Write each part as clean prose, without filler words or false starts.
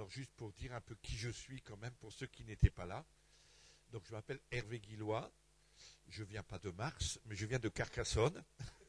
Alors, juste pour dire un peu qui je suis quand même, pour ceux qui n'étaient pas là. Donc, je m'appelle Hervé Guillois. Je ne viens pas de Mars, mais je viens de Carcassonne.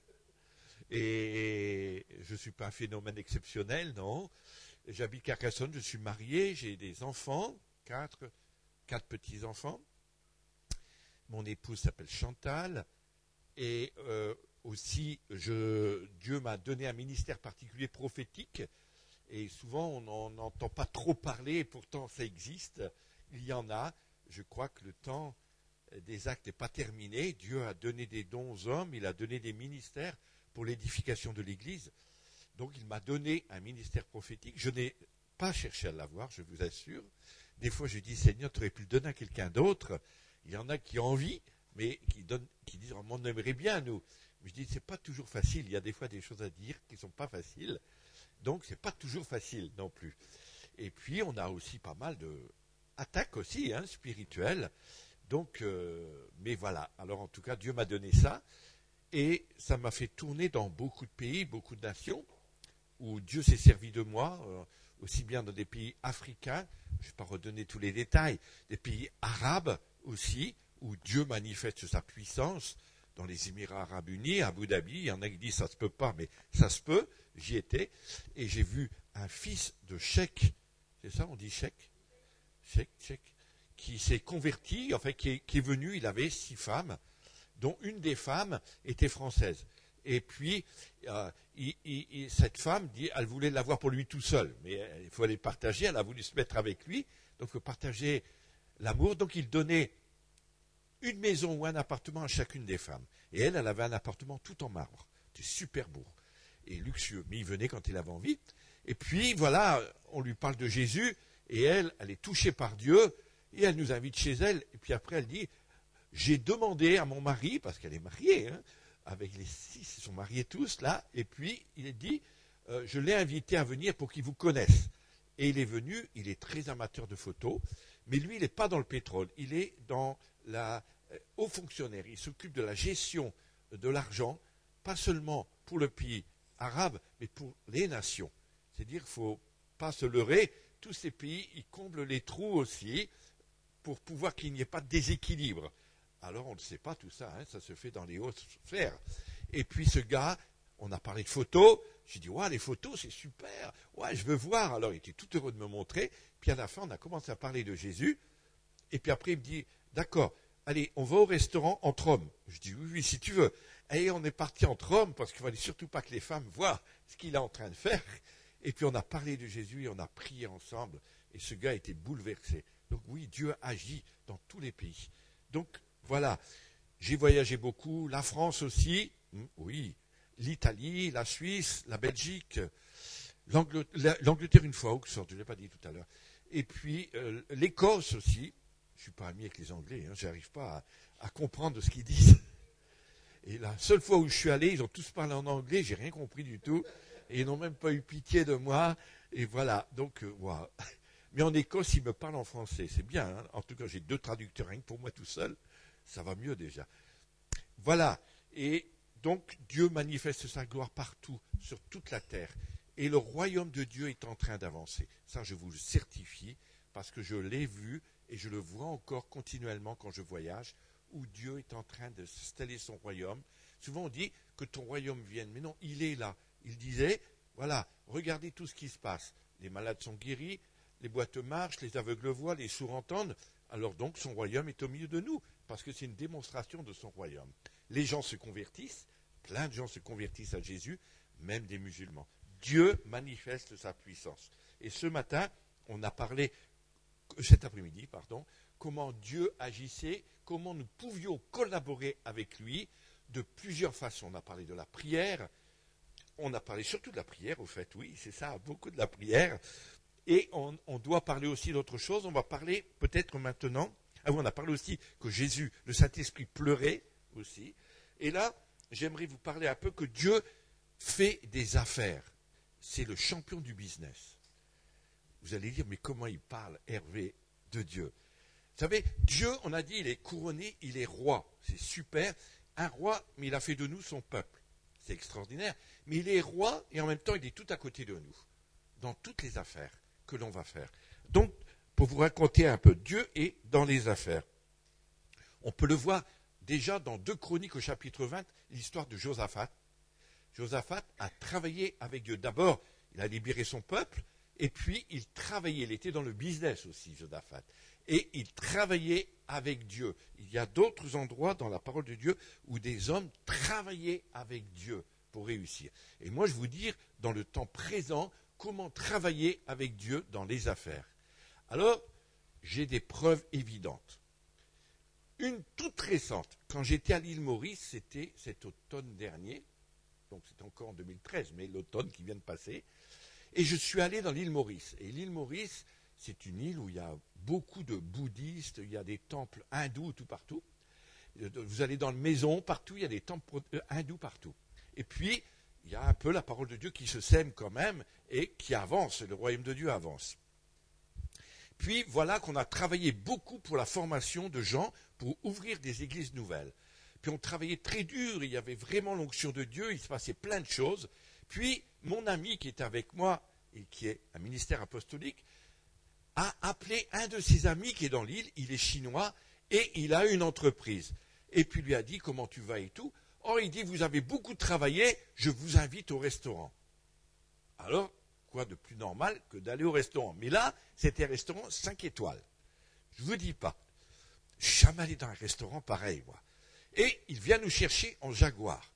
Et je ne suis pas un phénomène exceptionnel, non. J'habite Carcassonne, je suis marié, j'ai des enfants, quatre petits-enfants. Mon épouse s'appelle Chantal. Et aussi, Dieu m'a donné un ministère particulier prophétique. Et souvent, on n'en entend pas trop parler, et pourtant, ça existe. Il y en a. Je crois que le temps des actes n'est pas terminé. Dieu a donné des dons aux hommes, il a donné des ministères pour l'édification de l'Église. Donc, il m'a donné un ministère prophétique. Je n'ai pas cherché à l'avoir, je vous assure. Des fois, je dis, Seigneur, tu aurais pu le donner à quelqu'un d'autre. Il y en a qui ont envie, mais qui disent, oh, on aimerait bien, nous. Mais je dis, c'est pas toujours facile. Il y a des fois des choses à dire qui ne sont pas faciles. Donc, c'est pas toujours facile non plus. Et puis, on a aussi pas mal d'attaques aussi, spirituelles. Donc, mais voilà. Alors, en tout cas, Dieu m'a donné ça. Et ça m'a fait tourner dans beaucoup de pays, beaucoup de nations, où Dieu s'est servi de moi, aussi bien dans des pays africains, je ne vais pas redonner tous les détails, des pays arabes aussi, où Dieu manifeste sa puissance, dans les Émirats arabes unis, à Abu Dhabi, il y en a qui disent ça ne se peut pas, mais ça se peut, j'y étais, et j'ai vu un fils de cheikh, c'est ça, on dit cheikh, qui s'est converti, enfin qui est venu, il avait 6 femmes, dont une des femmes était française. Et puis, cette femme dit, elle voulait l'avoir pour lui tout seul, mais il faut aller partager, elle a voulu se mettre avec lui, donc il faut partager l'amour, donc il donnait une maison ou un appartement à chacune des femmes. Et elle avait un appartement tout en marbre. C'était super beau et luxueux. Mais il venait quand il avait envie. Et puis, voilà, on lui parle de Jésus. Et elle est touchée par Dieu. Et elle nous invite chez elle. Et puis après, elle dit, j'ai demandé à mon mari, parce qu'elle est mariée, avec les 6, ils sont mariés tous, là. Et puis, il dit, je l'ai invité à venir pour qu'il vous connaisse. Et il est venu, il est très amateur de photos. Mais lui, il n'est pas dans le pétrole. Il est dans haut fonctionnaire, il s'occupe de la gestion de l'argent, pas seulement pour le pays arabe, mais pour les nations. C'est-à-dire qu'il ne faut pas se leurrer, tous ces pays, ils comblent les trous aussi, pour pouvoir qu'il n'y ait pas de déséquilibre. Alors on ne sait pas tout ça, ça se fait dans les hautes sphères. Et puis ce gars, on a parlé de photos, j'ai dit, ouais, les photos c'est super, ouais, je veux voir. Alors il était tout heureux de me montrer, puis à la fin on a commencé à parler de Jésus, et puis après il me dit, d'accord, allez, on va au restaurant entre hommes. Je dis, oui, si tu veux. Et on est parti entre hommes, parce qu'il ne fallait surtout pas que les femmes voient ce qu'il est en train de faire. Et puis on a parlé de Jésus, et on a prié ensemble, et ce gars était bouleversé. Donc oui, Dieu agit dans tous les pays. Donc voilà, j'ai voyagé beaucoup, la France aussi, oui, l'Italie, la Suisse, la Belgique, l'Angleterre une fois, Oxford, je ne l'ai pas dit tout à l'heure, et puis l'Écosse aussi. Je ne suis pas ami avec les Anglais, je n'arrive pas à comprendre ce qu'ils disent. Et la seule fois où je suis allé, ils ont tous parlé en anglais, j'ai rien compris du tout, et ils n'ont même pas eu pitié de moi, et voilà, donc, wow. Mais en Écosse, ils me parlent en français, c'est bien, en tout cas j'ai 2 traducteurs, rien que pour moi tout seul, ça va mieux déjà. Voilà, et donc Dieu manifeste sa gloire partout, sur toute la terre, et le royaume de Dieu est en train d'avancer. Ça, je vous le certifie, parce que je l'ai vu, et je le vois encore continuellement quand je voyage, où Dieu est en train de s'installer son royaume. Souvent on dit que ton royaume vienne, mais non, il est là. Il disait, voilà, regardez tout ce qui se passe. Les malades sont guéris, les boîtes marchent, les aveugles voient, les sourds entendent. Alors donc son royaume est au milieu de nous, parce que c'est une démonstration de son royaume. Les gens se convertissent, plein de gens se convertissent à Jésus, même des musulmans. Dieu manifeste sa puissance. Et ce matin, on a parlé, cet après-midi, comment Dieu agissait, comment nous pouvions collaborer avec lui de plusieurs façons. On a parlé de la prière, on a parlé surtout de la prière, au fait, oui, c'est ça, beaucoup de la prière, et on doit parler aussi d'autre chose, on va parler peut-être maintenant, on a parlé aussi que Jésus, le Saint-Esprit pleurait aussi, et là, j'aimerais vous parler un peu que Dieu fait des affaires, c'est le champion du business. Vous allez dire, mais comment il parle, Hervé, de Dieu? Vous savez, Dieu, on a dit, il est couronné, il est roi. C'est super. Un roi, mais il a fait de nous son peuple. C'est extraordinaire. Mais il est roi et en même temps, il est tout à côté de nous. Dans toutes les affaires. que l'on va faire. Donc, pour vous raconter un peu, Dieu est dans les affaires. On peut le voir déjà dans 2 Chroniques au chapitre 20, l'histoire de Josaphat. Josaphat a travaillé avec Dieu. D'abord, il a libéré son peuple, et puis il travaillait, il était dans le business aussi, Josaphat. Et il travaillait avec Dieu. Il y a d'autres endroits dans la parole de Dieu où des hommes travaillaient avec Dieu pour réussir. Et moi, je vous dire, dans le temps présent, comment travailler avec Dieu dans les affaires. Alors, j'ai des preuves évidentes. Une toute récente, quand j'étais à l'île Maurice, c'était cet automne dernier, donc c'est encore en 2013, mais l'automne qui vient de passer, et je suis allé dans l'île Maurice. Et l'île Maurice, c'est une île où il y a beaucoup de bouddhistes, il y a des temples hindous tout partout. Vous allez dans le maison, partout, il y a des temples hindous partout. Et puis, il y a un peu la parole de Dieu qui se sème quand même et qui avance, le royaume de Dieu avance. Puis voilà qu'on a travaillé beaucoup pour la formation de gens pour ouvrir des églises nouvelles. Puis on travaillait très dur, il y avait vraiment l'onction de Dieu, il se passait plein de choses. Puis mon ami qui est avec moi et qui est un ministère apostolique a appelé un de ses amis qui est dans l'île, il est chinois et il a une entreprise. Et puis lui a dit comment tu vas et tout. Or il dit vous avez beaucoup travaillé, je vous invite au restaurant. Alors, quoi de plus normal que d'aller au restaurant. Mais là, c'était un restaurant 5 étoiles. Je ne vous dis pas. Je suis jamais allé dans un restaurant pareil, moi. Et il vient nous chercher en Jaguar.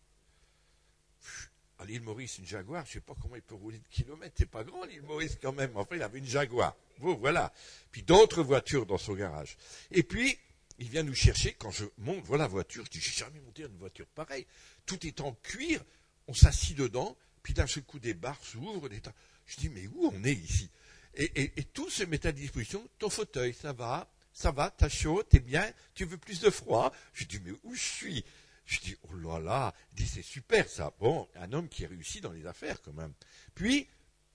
À l'île Maurice, une Jaguar, je ne sais pas comment il peut rouler de kilomètres. C'est pas grand l'île Maurice quand même. Enfin, il avait une Jaguar. Bon, voilà. Puis d'autres voitures dans son garage. Et puis, il vient nous chercher. Quand je monte, voilà la voiture. Je dis, j'ai jamais monté dans une voiture pareille. Tout est en cuir. On s'assit dedans. Puis d'un seul coup, des barres s'ouvrent. Je dis, mais où on est ici et tout se met à disposition. Ton fauteuil, ça va, t'as chaud, t'es bien, tu veux plus de froid. Je dis, mais où je suis? Je dis, oh là là, il dit, c'est super ça. Bon, un homme qui a réussi dans les affaires quand même. Puis,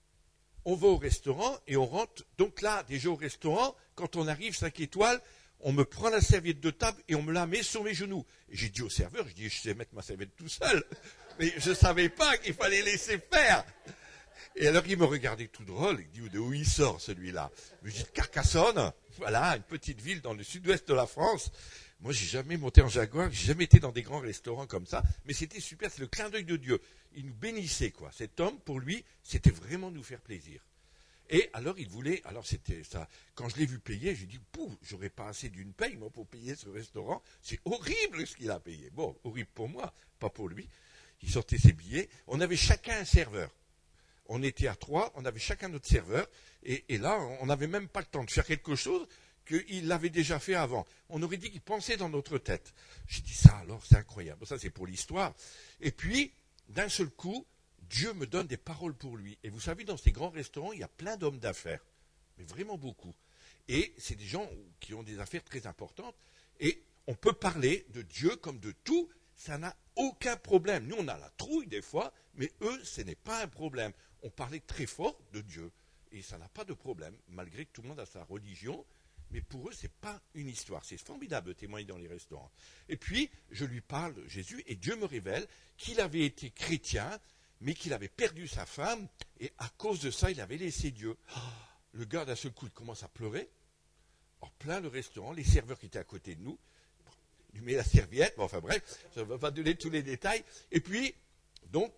on va au restaurant et on rentre. Donc là, déjà au restaurant, quand on arrive 5 étoiles, on me prend la serviette de table et on me la met sur mes genoux. Et j'ai dit au serveur, je sais mettre ma serviette tout seul. Mais je ne savais pas qu'il fallait laisser faire. Et alors il me regardait tout drôle, il dit, de où il sort celui-là? Je dis, de Carcassonne, voilà, une petite ville dans le sud-ouest de la France. Moi, j'ai jamais monté en Jaguar, j'ai jamais été dans des grands restaurants comme ça, mais c'était super, c'est le clin d'œil de Dieu. Il nous bénissait, quoi. Cet homme, pour lui, c'était vraiment nous faire plaisir. Et alors il voulait, alors c'était ça, quand je l'ai vu payer, j'ai dit, pouf, j'aurais pas assez d'une paye, moi, pour payer ce restaurant. C'est horrible ce qu'il a payé. Bon, horrible pour moi, pas pour lui. Il sortait ses billets. On avait chacun un serveur. On était à 3, on avait chacun notre serveur. Et là, on n'avait même pas le temps de faire quelque chose qu'il l'avait déjà fait avant. On aurait dit qu'il pensait dans notre tête. J'ai dit ça alors, c'est incroyable. Ça, c'est pour l'histoire. Et puis, d'un seul coup, Dieu me donne des paroles pour lui. Et vous savez, dans ces grands restaurants, il y a plein d'hommes d'affaires. Mais vraiment beaucoup. Et c'est des gens qui ont des affaires très importantes. Et on peut parler de Dieu comme de tout. Ça n'a aucun problème. Nous, on a la trouille des fois, mais eux, ce n'est pas un problème. On parlait très fort de Dieu. Et ça n'a pas de problème, malgré que tout le monde a sa religion. Mais pour eux, ce n'est pas une histoire. C'est formidable de témoigner dans les restaurants. Et puis, je lui parle de Jésus, et Dieu me révèle qu'il avait été chrétien, mais qu'il avait perdu sa femme, et à cause de ça, il avait laissé Dieu. Le gars, d'un seul coup, il commence à pleurer. En plein le restaurant, les serveurs qui étaient à côté de nous, il lui met la serviette, bon, enfin bref, je ne vais pas donner tous les détails. Et puis, donc,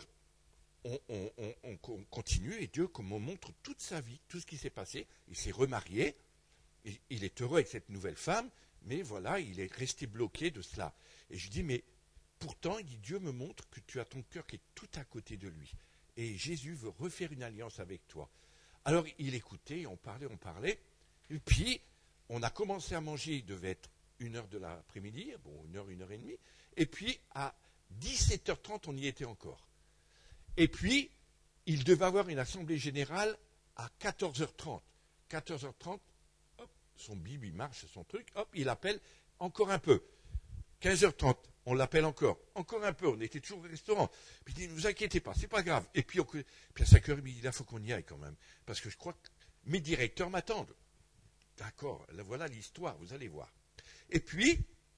on continue, et Dieu me montre toute sa vie, tout ce qui s'est passé. Il s'est remarié, il est heureux avec cette nouvelle femme, mais voilà, il est resté bloqué de cela. Et je dis, mais pourtant, il dit, Dieu me montre que tu as ton cœur qui est tout à côté de lui. Et Jésus veut refaire une alliance avec toi. Alors, il écoutait, on parlait, et puis, on a commencé à manger, il devait être 1h de l'après-midi, bon, 1h et demie, et puis, à 17h30, on y était encore. Et puis, il devait avoir une assemblée générale à 14h30. 14h30, hop, son bib, il marche, son truc, hop, il appelle encore un peu. 15h30, on l'appelle encore un peu, on était toujours au restaurant. Puis il dit, ne vous inquiétez pas, c'est pas grave. Et puis, à 5h, il dit, il faut qu'on y aille quand même. Parce que je crois que mes directeurs m'attendent. D'accord, voilà l'histoire, vous allez voir. Et puis,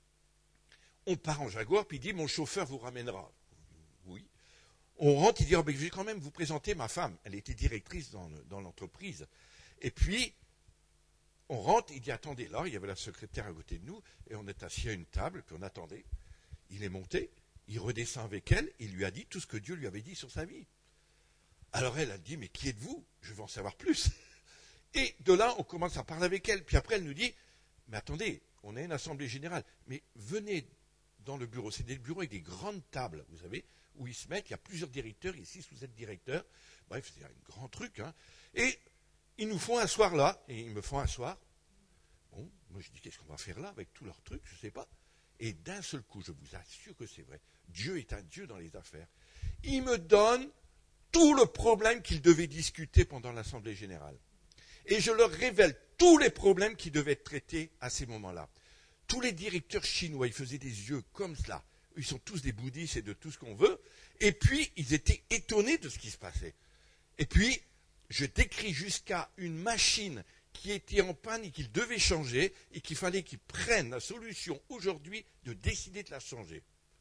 on part en Jaguar, puis il dit, mon chauffeur vous ramènera. Oui. On rentre, il dit, oh, ben, je vais quand même vous présenter ma femme. Elle était directrice dans l'entreprise. Et puis, on rentre, il dit, attendez, là, il y avait la secrétaire à côté de nous, et on est assis à une table, puis on attendait. Il est monté, il redescend avec elle, il lui a dit tout ce que Dieu lui avait dit sur sa vie. Alors elle a dit, mais qui êtes-vous? Je veux en savoir plus. Et de là, on commence à parler avec elle, puis après elle nous dit, mais attendez, on a une assemblée générale, mais venez dans le bureau, c'est des bureaux avec des grandes tables, vous savez, où ils se mettent, il y a plusieurs directeurs, il y a 6 ou 7 directeurs, bref, c'est un grand truc, hein. Et ils nous font asseoir là, et ils me font asseoir. Bon, moi je dis, qu'est-ce qu'on va faire là avec tous leurs trucs, je ne sais pas. Et d'un seul coup, je vous assure que c'est vrai, Dieu est un Dieu dans les affaires. Il me donne tout le problème qu'ils devaient discuter pendant l'Assemblée générale. Et je leur révèle tous les problèmes qui devaient être traités à ces moments-là. Tous les directeurs chinois, ils faisaient des yeux comme cela. Ils sont tous des bouddhistes et de tout ce qu'on veut. Et puis, ils étaient étonnés de ce qui se passait. Et puis, je décris jusqu'à une machine qui était en panne et qu'ils devaient changer et qu'il fallait qu'ils prennent la solution aujourd'hui de décider de la changer.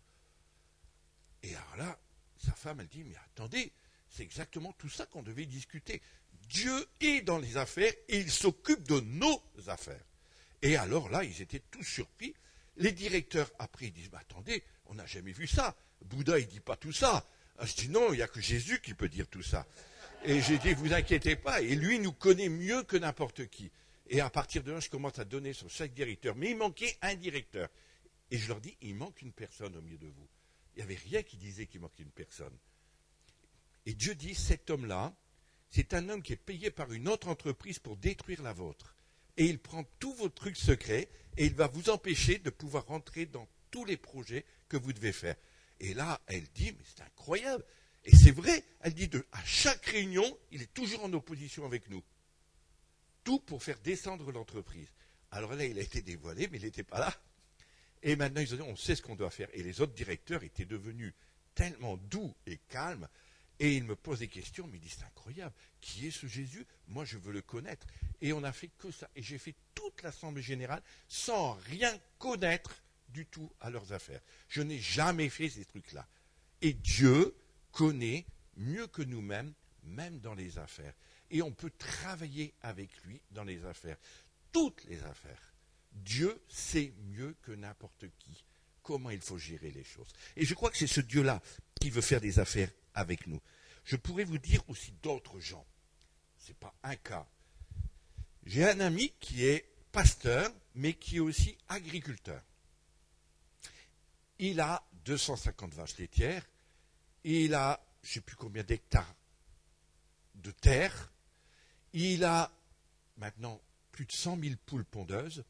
Et alors là, sa femme, elle dit, mais attendez, c'est exactement tout ça qu'on devait discuter. Dieu est dans les affaires et il s'occupe de nos affaires. Et alors là, ils étaient tous surpris. Les directeurs, après, ils disent, mais attendez, on n'a jamais vu ça. Bouddha, il ne dit pas tout ça. Je dis, non, il n'y a que Jésus qui peut dire tout ça. Et j'ai dit, vous inquiétez pas, et lui nous connaît mieux que n'importe qui. Et à partir de là, je commence à donner sur chaque directeur. Mais il manquait un directeur. Et je leur dis, il manque une personne au milieu de vous. Il n'y avait rien qui disait qu'il manquait une personne. Et Dieu dit, cet homme-là, c'est un homme qui est payé par une autre entreprise pour détruire la vôtre. Et il prend tous vos trucs secrets et il va vous empêcher de pouvoir rentrer dans tous les projets que vous devez faire. Et là, elle dit, mais c'est incroyable. Et c'est vrai, elle dit, à chaque réunion, il est toujours en opposition avec nous. Tout pour faire descendre l'entreprise. Alors là, il a été dévoilé, mais il n'était pas là. Et maintenant, ils ont dit, on sait ce qu'on doit faire. Et les autres directeurs étaient devenus tellement doux et calmes. Et ils me posent des questions, mais ils disent, c'est incroyable. Qui est ce Jésus? Moi, je veux le connaître. Et on n'a fait que ça. Et j'ai fait toute l'Assemblée générale sans rien connaître du tout à leurs affaires. Je n'ai jamais fait ces trucs-là. Et Dieu connaît mieux que nous-mêmes, même dans les affaires. Et on peut travailler avec lui dans les affaires. Toutes les affaires. Dieu sait mieux que n'importe qui comment il faut gérer les choses. Et je crois que c'est ce Dieu-là qui veut faire des affaires avec nous. Je pourrais vous dire aussi d'autres gens. Ce n'est pas un cas. J'ai un ami qui est pasteur, mais qui est aussi agriculteur. Il a 250 vaches laitières, et il a, je ne sais plus combien d'hectares de terre, il a maintenant plus de 100 000 poules pondeuses.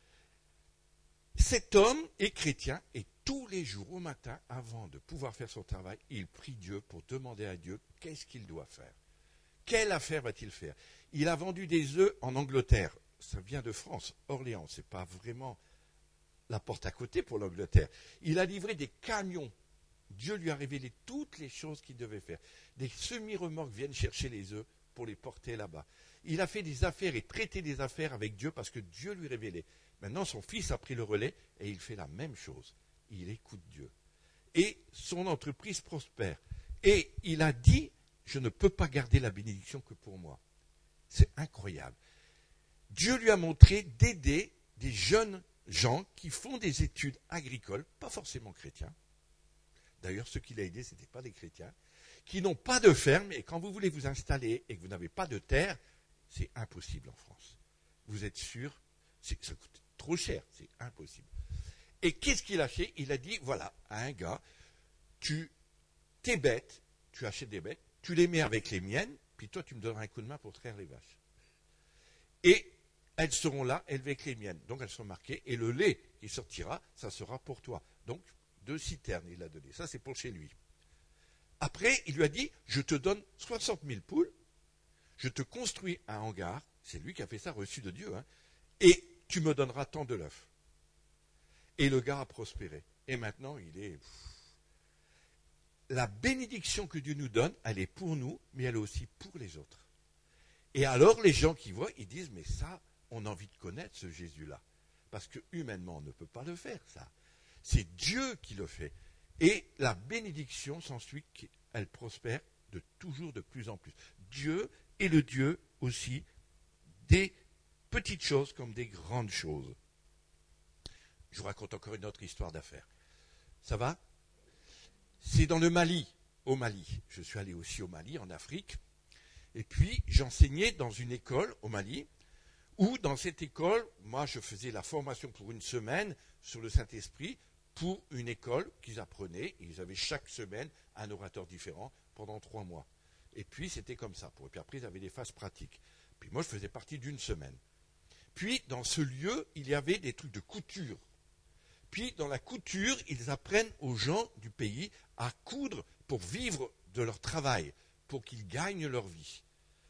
Cet homme est chrétien et tous les jours au matin, avant de pouvoir faire son travail, il prie Dieu pour demander à Dieu qu'est-ce qu'il doit faire. Quelle affaire va-t-il faire? Il a vendu des œufs en Angleterre. Ça vient de France, Orléans. Ce n'est pas vraiment la porte à côté pour l'Angleterre. Il a livré des camions. Dieu lui a révélé toutes les choses qu'il devait faire. Des semi-remorques viennent chercher les œufs pour les porter là-bas. Il a fait des affaires et traité des affaires avec Dieu parce que Dieu lui révélait. Maintenant, son fils a pris le relais et il fait la même chose. Il écoute Dieu. Et son entreprise prospère. Et il a dit, je ne peux pas garder la bénédiction que pour moi. C'est incroyable. Dieu lui a montré d'aider des jeunes gens qui font des études agricoles, pas forcément chrétiens. D'ailleurs, ceux qu'il a aidés, ce n'étaient pas des chrétiens, qui n'ont pas de ferme, et quand vous voulez vous installer et que vous n'avez pas de terre, c'est impossible en France. Vous êtes sûr, ça coûte trop cher, c'est impossible. Et qu'est-ce qu'il a fait? Il a dit, voilà, à un gars, tes bêtes, tu achètes des bêtes, tu les mets avec les miennes, puis toi tu me donneras un coup de main pour traire les vaches. Et elles seront là, élevées avec les miennes. Donc elles sont marquées, et le lait qui sortira, ça sera pour toi. Donc 2 citernes il a donné, ça c'est pour chez lui. Après, il lui a dit, je te donne 60 000 poules, je te construis un hangar, c'est lui qui a fait ça, reçu de Dieu, hein, et tu me donneras tant de l'œuf. Et le gars a prospéré. Et maintenant, il est... La bénédiction que Dieu nous donne, elle est pour nous, mais elle est aussi pour les autres. Et alors, les gens qui voient, ils disent, mais ça, on a envie de connaître ce Jésus-là. Parce que humainement, on ne peut pas le faire, ça. C'est Dieu qui le fait. Et la bénédiction s'ensuit, elle prospère de toujours de plus en plus. Dieu est le Dieu aussi des petites choses comme des grandes choses. Je vous raconte encore une autre histoire d'affaires. Ça va? C'est dans le Mali, au Mali. Je suis allé aussi au Mali, en Afrique. Et puis, j'enseignais dans une école au Mali, où dans cette école, moi, je faisais la formation pour une semaine sur le Saint-Esprit pour une école qu'ils apprenaient. Ils avaient chaque semaine un orateur différent pendant 3 mois. Et puis, c'était comme ça. Et puis après, ils avaient des phases pratiques. Puis moi, je faisais partie d'une semaine. Puis, dans ce lieu, il y avait des trucs de couture. Puis, dans la couture, ils apprennent aux gens du pays à coudre pour vivre de leur travail, pour qu'ils gagnent leur vie.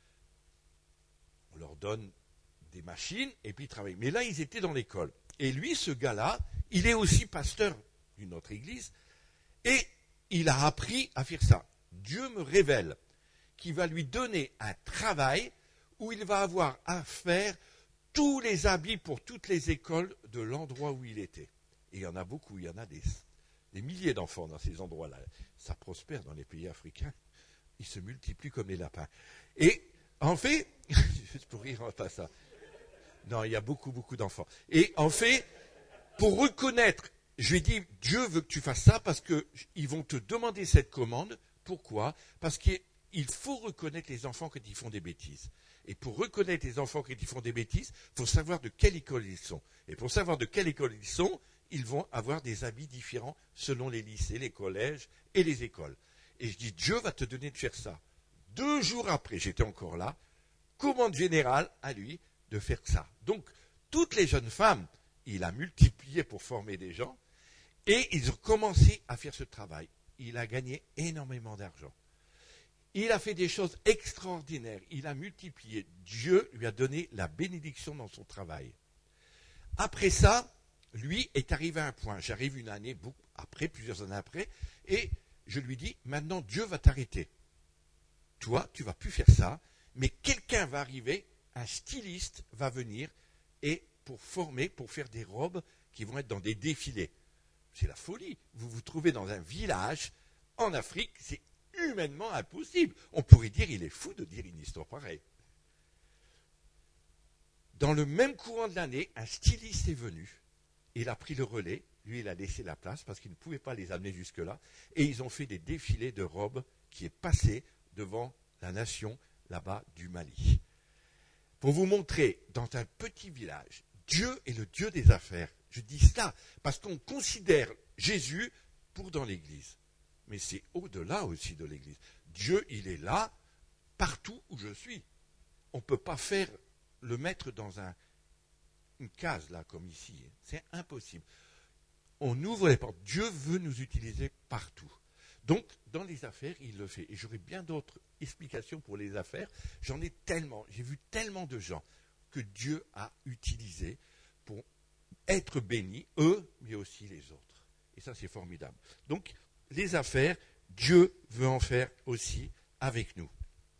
On leur donne des machines et puis ils travaillent. Mais là, ils étaient dans l'école. Et lui, ce gars-là, il est aussi pasteur d'une autre église et il a appris à faire ça. Dieu me révèle qu'il va lui donner un travail où il va avoir à faire tous les habits pour toutes les écoles de l'endroit où il était. Et il y en a beaucoup, il y en a des milliers d'enfants dans ces endroits-là. Ça prospère dans les pays africains. Ils se multiplient comme les lapins. Et en fait, juste pour rire, pas ça. Non, il y a beaucoup, beaucoup d'enfants. Et en fait, pour reconnaître, je lui ai dit, Dieu veut que tu fasses ça parce qu'ils vont te demander cette commande. Pourquoi? Parce qu'il faut reconnaître les enfants quand ils font des bêtises. Et pour reconnaître les enfants quand ils font des bêtises, il faut savoir de quelle école ils sont. Et pour savoir de quelle école ils sont, ils vont avoir des habits différents selon les lycées, les collèges et les écoles. Et je dis, Dieu va te donner de faire ça. 2 jours après, j'étais encore là, commande générale à lui de faire ça. Donc, toutes les jeunes femmes, il a multiplié pour former des gens, et ils ont commencé à faire ce travail. Il a gagné énormément d'argent. Il a fait des choses extraordinaires. Il a multiplié. Dieu lui a donné la bénédiction dans son travail. Après ça, lui est arrivé à un point. J'arrive une année après, plusieurs années après, et je lui dis, maintenant Dieu va t'arrêter. Toi, tu ne vas plus faire ça, mais quelqu'un va arriver, un styliste va venir, et pour former, pour faire des robes qui vont être dans des défilés. C'est la folie. Vous vous trouvez dans un village, en Afrique, c'est humainement impossible. On pourrait dire, il est fou de dire une histoire pareille. Dans le même courant de l'année, un styliste est venu. Il a pris le relais. Lui, il a laissé la place parce qu'il ne pouvait pas les amener jusque-là. Et ils ont fait des défilés de robes qui est passé devant la nation là-bas du Mali. Pour vous montrer, dans un petit village, Dieu est le Dieu des affaires. Je dis cela parce qu'on considère Jésus pour dans l'Église. Mais c'est au-delà aussi de l'Église. Dieu, il est là, partout où je suis. On ne peut pas le mettre dans une case, là, comme ici. C'est impossible. On ouvre les portes. Dieu veut nous utiliser partout. Donc, dans les affaires, il le fait. Et j'aurais bien d'autres explications pour les affaires. J'en ai tellement, j'ai vu tellement de gens que Dieu a utilisés pour être bénis, eux, mais aussi les autres. Et ça, c'est formidable. Donc, les affaires, Dieu veut en faire aussi avec nous.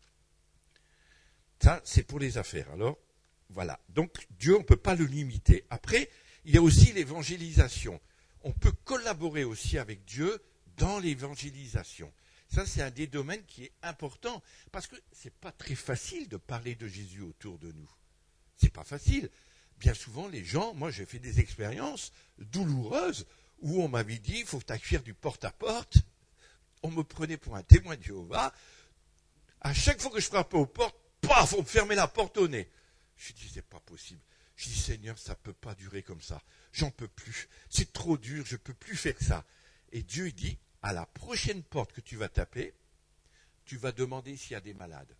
Ça, c'est pour les affaires. Alors, voilà. Donc, Dieu, on ne peut pas le limiter. Après, il y a aussi l'évangélisation. On peut collaborer aussi avec Dieu dans l'évangélisation. Ça, c'est un des domaines qui est important, parce que ce n'est pas très facile de parler de Jésus autour de nous. Ce n'est pas facile. Bien souvent, les gens, moi j'ai fait des expériences douloureuses, où on m'avait dit, il faut faire du porte-à-porte. On me prenait pour un témoin de Jéhovah. À chaque fois que je frappais aux portes, paf, on me fermait la porte au nez. Je dis, c'est pas possible. Je dis, Seigneur, ça ne peut pas durer comme ça. J'en peux plus. C'est trop dur, je ne peux plus faire ça. Et Dieu dit, à la prochaine porte que tu vas taper, tu vas demander s'il y a des malades.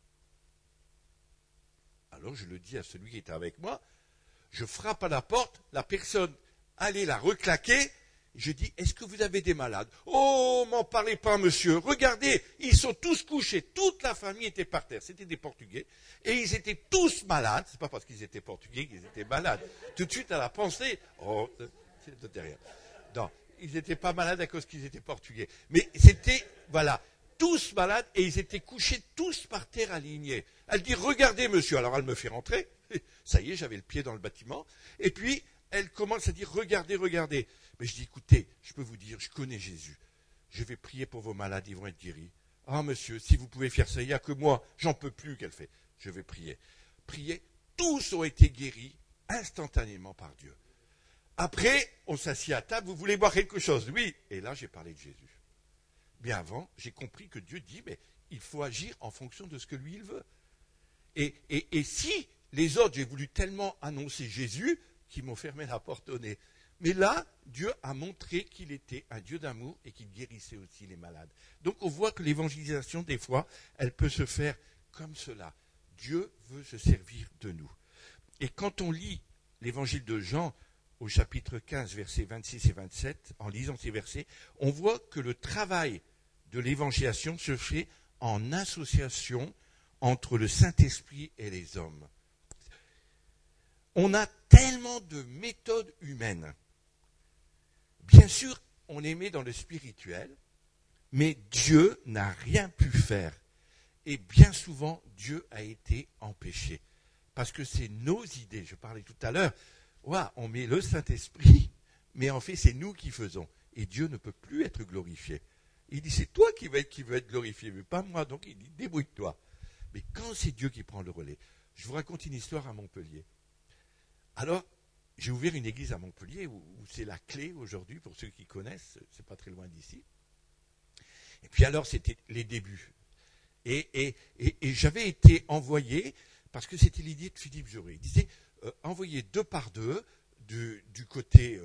Alors je le dis à celui qui était avec moi, je frappe à la porte, la personne allait la reclaquer, je dis, est-ce que vous avez des malades? Oh, m'en parlez pas, monsieur, regardez, ils sont tous couchés, toute la famille était par terre, c'était des Portugais, et ils étaient tous malades, c'est pas parce qu'ils étaient Portugais qu'ils étaient malades. Tout de suite à la pensée, oh, c'est derrière. Non. Ils n'étaient pas malades à cause qu'ils étaient portugais. Mais c'était, voilà, tous malades et ils étaient couchés tous par terre alignés. Elle dit, regardez monsieur. Alors elle me fait rentrer. Ça y est, j'avais le pied dans le bâtiment. Et puis, elle commence à dire, regardez, regardez. Mais je dis, écoutez, je peux vous dire, je connais Jésus. Je vais prier pour vos malades, ils vont être guéris. Ah monsieur, si vous pouvez faire ça, il n'y a que moi, j'en peux plus, qu'elle fait. Je vais prier. Prier, tous ont été guéris instantanément par Dieu. Après, on s'assied à table, vous voulez boire quelque chose? Oui. Et là, j'ai parlé de Jésus. Bien avant, j'ai compris que Dieu dit, mais il faut agir en fonction de ce que lui, il veut. Et si les autres, j'ai voulu tellement annoncer Jésus qu'ils m'ont fermé la porte au nez. Mais là, Dieu a montré qu'il était un Dieu d'amour et qu'il guérissait aussi les malades. Donc on voit que l'évangélisation, des fois, elle peut se faire comme cela. Dieu veut se servir de nous. Et quand on lit l'évangile de Jean, au chapitre 15, versets 26 et 27, en lisant ces versets, on voit que le travail de l'évangélisation se fait en association entre le Saint-Esprit et les hommes. On a tellement de méthodes humaines. Bien sûr, on les met dans le spirituel, mais Dieu n'a rien pu faire. Et bien souvent, Dieu a été empêché. Parce que c'est nos idées. Je parlais tout à l'heure, on met le Saint-Esprit, mais en fait, c'est nous qui faisons. Et Dieu ne peut plus être glorifié. Il dit, c'est toi qui veux être glorifié, mais pas moi. Donc il dit, débrouille-toi. Mais quand c'est Dieu qui prend le relais, je vous raconte une histoire à Montpellier. Alors, j'ai ouvert une église à Montpellier où c'est la clé aujourd'hui, pour ceux qui connaissent, c'est pas très loin d'ici. Et puis alors, c'était les débuts. Et j'avais été envoyé, parce que c'était l'idée de Philippe Jaurès. Il disait, envoyer 2 par 2 du côté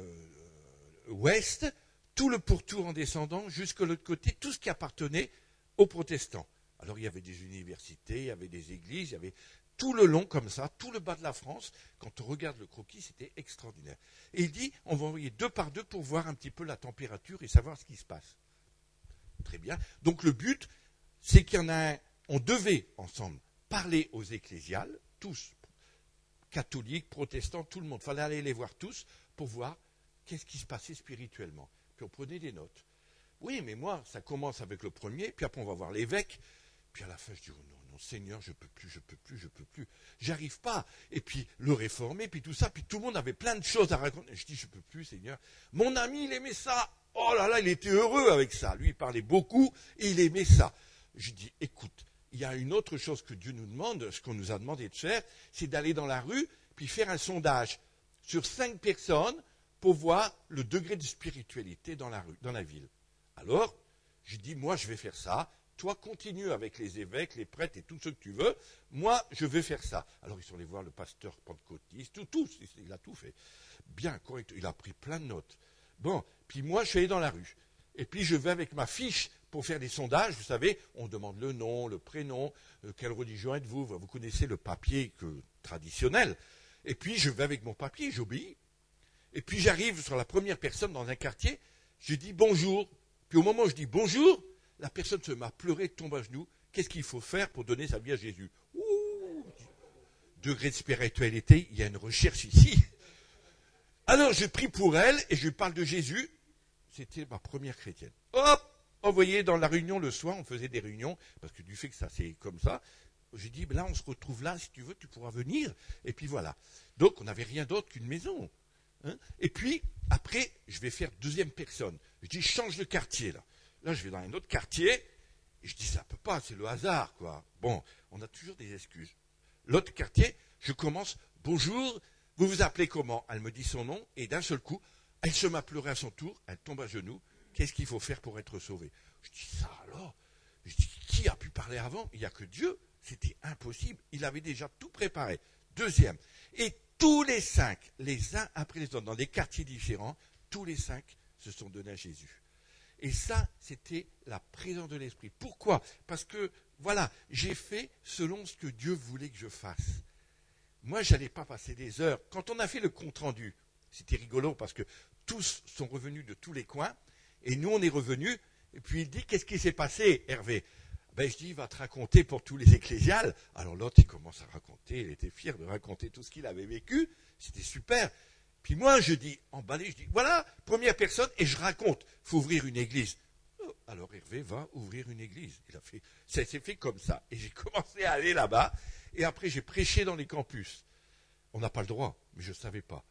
ouest, tout le pourtour en descendant jusqu'à l'autre côté, tout ce qui appartenait aux protestants. Alors il y avait des universités, il y avait des églises, il y avait tout le long comme ça, tout le bas de la France. Quand on regarde le croquis, c'était extraordinaire. Et il dit, on va envoyer 2 par 2 pour voir un petit peu la température et savoir ce qui se passe. Très bien. Donc le but, c'est qu'il y en a un, on devait ensemble parler aux ecclésiales, tous, catholiques, protestants, tout le monde. Il fallait aller les voir tous pour voir qu'est-ce qui se passait spirituellement. Puis on prenait des notes. Oui, mais moi, ça commence avec le premier, puis après on va voir l'évêque, puis à la fin je dis, oh non, Seigneur, je peux plus. J'arrive pas. Et puis le réformer, puis tout ça, puis tout le monde avait plein de choses à raconter. Je dis, je peux plus, Seigneur. Mon ami, il aimait ça. Oh là là, il était heureux avec ça. Lui, il parlait beaucoup et il aimait ça. Je dis, écoute, il y a une autre chose que Dieu nous demande, ce qu'on nous a demandé de faire, c'est d'aller dans la rue, puis faire un sondage sur 5 personnes pour voir le degré de spiritualité dans la rue, dans la ville. Alors, je dis, moi, je vais faire ça. Toi, continue avec les évêques, les prêtres et tout ce que tu veux. Moi, je vais faire ça. Alors, ils sont allés voir le pasteur pentecôtiste, tout, il a tout fait. Bien, correct, il a pris plein de notes. Bon, puis moi, je suis allé dans la rue. Et puis, je vais avec ma fiche pour faire des sondages. Vous savez, on demande le nom, le prénom, quelle religion êtes-vous? Vous connaissez le papier traditionnel. Et puis, je vais avec mon papier, j'obéis. Et puis, j'arrive sur la première personne dans un quartier. Je dis bonjour. Puis, au moment où je dis bonjour, la personne se met à pleurer, tombe à genoux. Qu'est-ce qu'il faut faire pour donner sa vie à Jésus? Ouh, degré de spiritualité, il y a une recherche ici. Alors, je prie pour elle et je lui parle de Jésus. C'était ma première chrétienne. Hop, envoyé dans la réunion le soir, on faisait des réunions, parce que du fait que ça c'est comme ça, j'ai dit, ben là on se retrouve là, si tu veux, tu pourras venir. Et puis voilà. Donc, on n'avait rien d'autre qu'une maison. Hein. Et puis, après, je vais faire 2e personne. Je dis, change de quartier là. Là, je vais dans un autre quartier, et je dis, ça peut pas, c'est le hasard, quoi. Bon, on a toujours des excuses. L'autre quartier, je commence, bonjour, vous vous appelez comment? Elle me dit son nom, et d'un seul coup, elle se met à pleurer à son tour, elle tombe à genoux. Qu'est-ce qu'il faut faire pour être sauvé? Je dis, ça alors? Je dis, qui a pu parler avant? Il n'y a que Dieu. C'était impossible. Il avait déjà tout préparé. 2e. Et tous les 5, les uns après les autres, dans des quartiers différents, tous les 5 se sont donnés à Jésus. Et ça, c'était la présence de l'Esprit. Pourquoi? Parce que, voilà, j'ai fait selon ce que Dieu voulait que je fasse. Moi, je n'allais pas passer des heures. Quand on a fait le compte-rendu, c'était rigolo parce que tous sont revenus de tous les coins, et nous, on est revenus, et puis il dit, qu'est-ce qui s'est passé, Hervé? Ben, je dis, il va te raconter pour tous les ecclésiales. Alors l'autre, il commence à raconter, il était fier de raconter tout ce qu'il avait vécu, c'était super. Puis moi, je dis, emballé, je dis, voilà, première personne, et je raconte, il faut ouvrir une église. Alors Hervé va ouvrir une église. Ça s'est fait comme ça. Et j'ai commencé à aller là-bas, et après j'ai prêché dans les campus. On n'a pas le droit, mais je ne savais pas.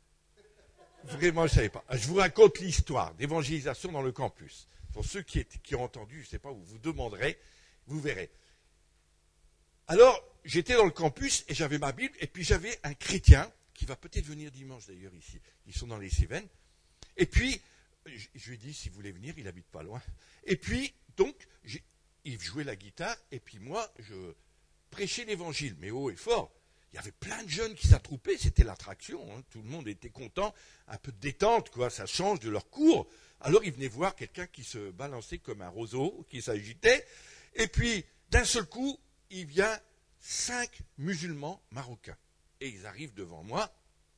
Vraiment, je ne savais pas. Je vous raconte l'histoire d'évangélisation dans le campus. Pour ceux qui ont entendu, je ne sais pas, vous demanderez, vous verrez. Alors, j'étais dans le campus et j'avais ma Bible, et puis j'avais un chrétien, qui va peut-être venir dimanche d'ailleurs ici, ils sont dans les Cévennes, et puis je lui ai dit, si vous voulez venir, il habite pas loin, et puis donc, il jouait la guitare, et puis moi, je prêchais l'évangile, mais haut et fort. Il y avait plein de jeunes qui s'attroupaient, c'était l'attraction, hein. Tout le monde était content, un peu de détente, quoi, ça change de leur cours. Alors ils venaient voir quelqu'un qui se balançait comme un roseau, qui s'agitait, et puis d'un seul coup, il vient 5 musulmans marocains. Et ils arrivent devant moi,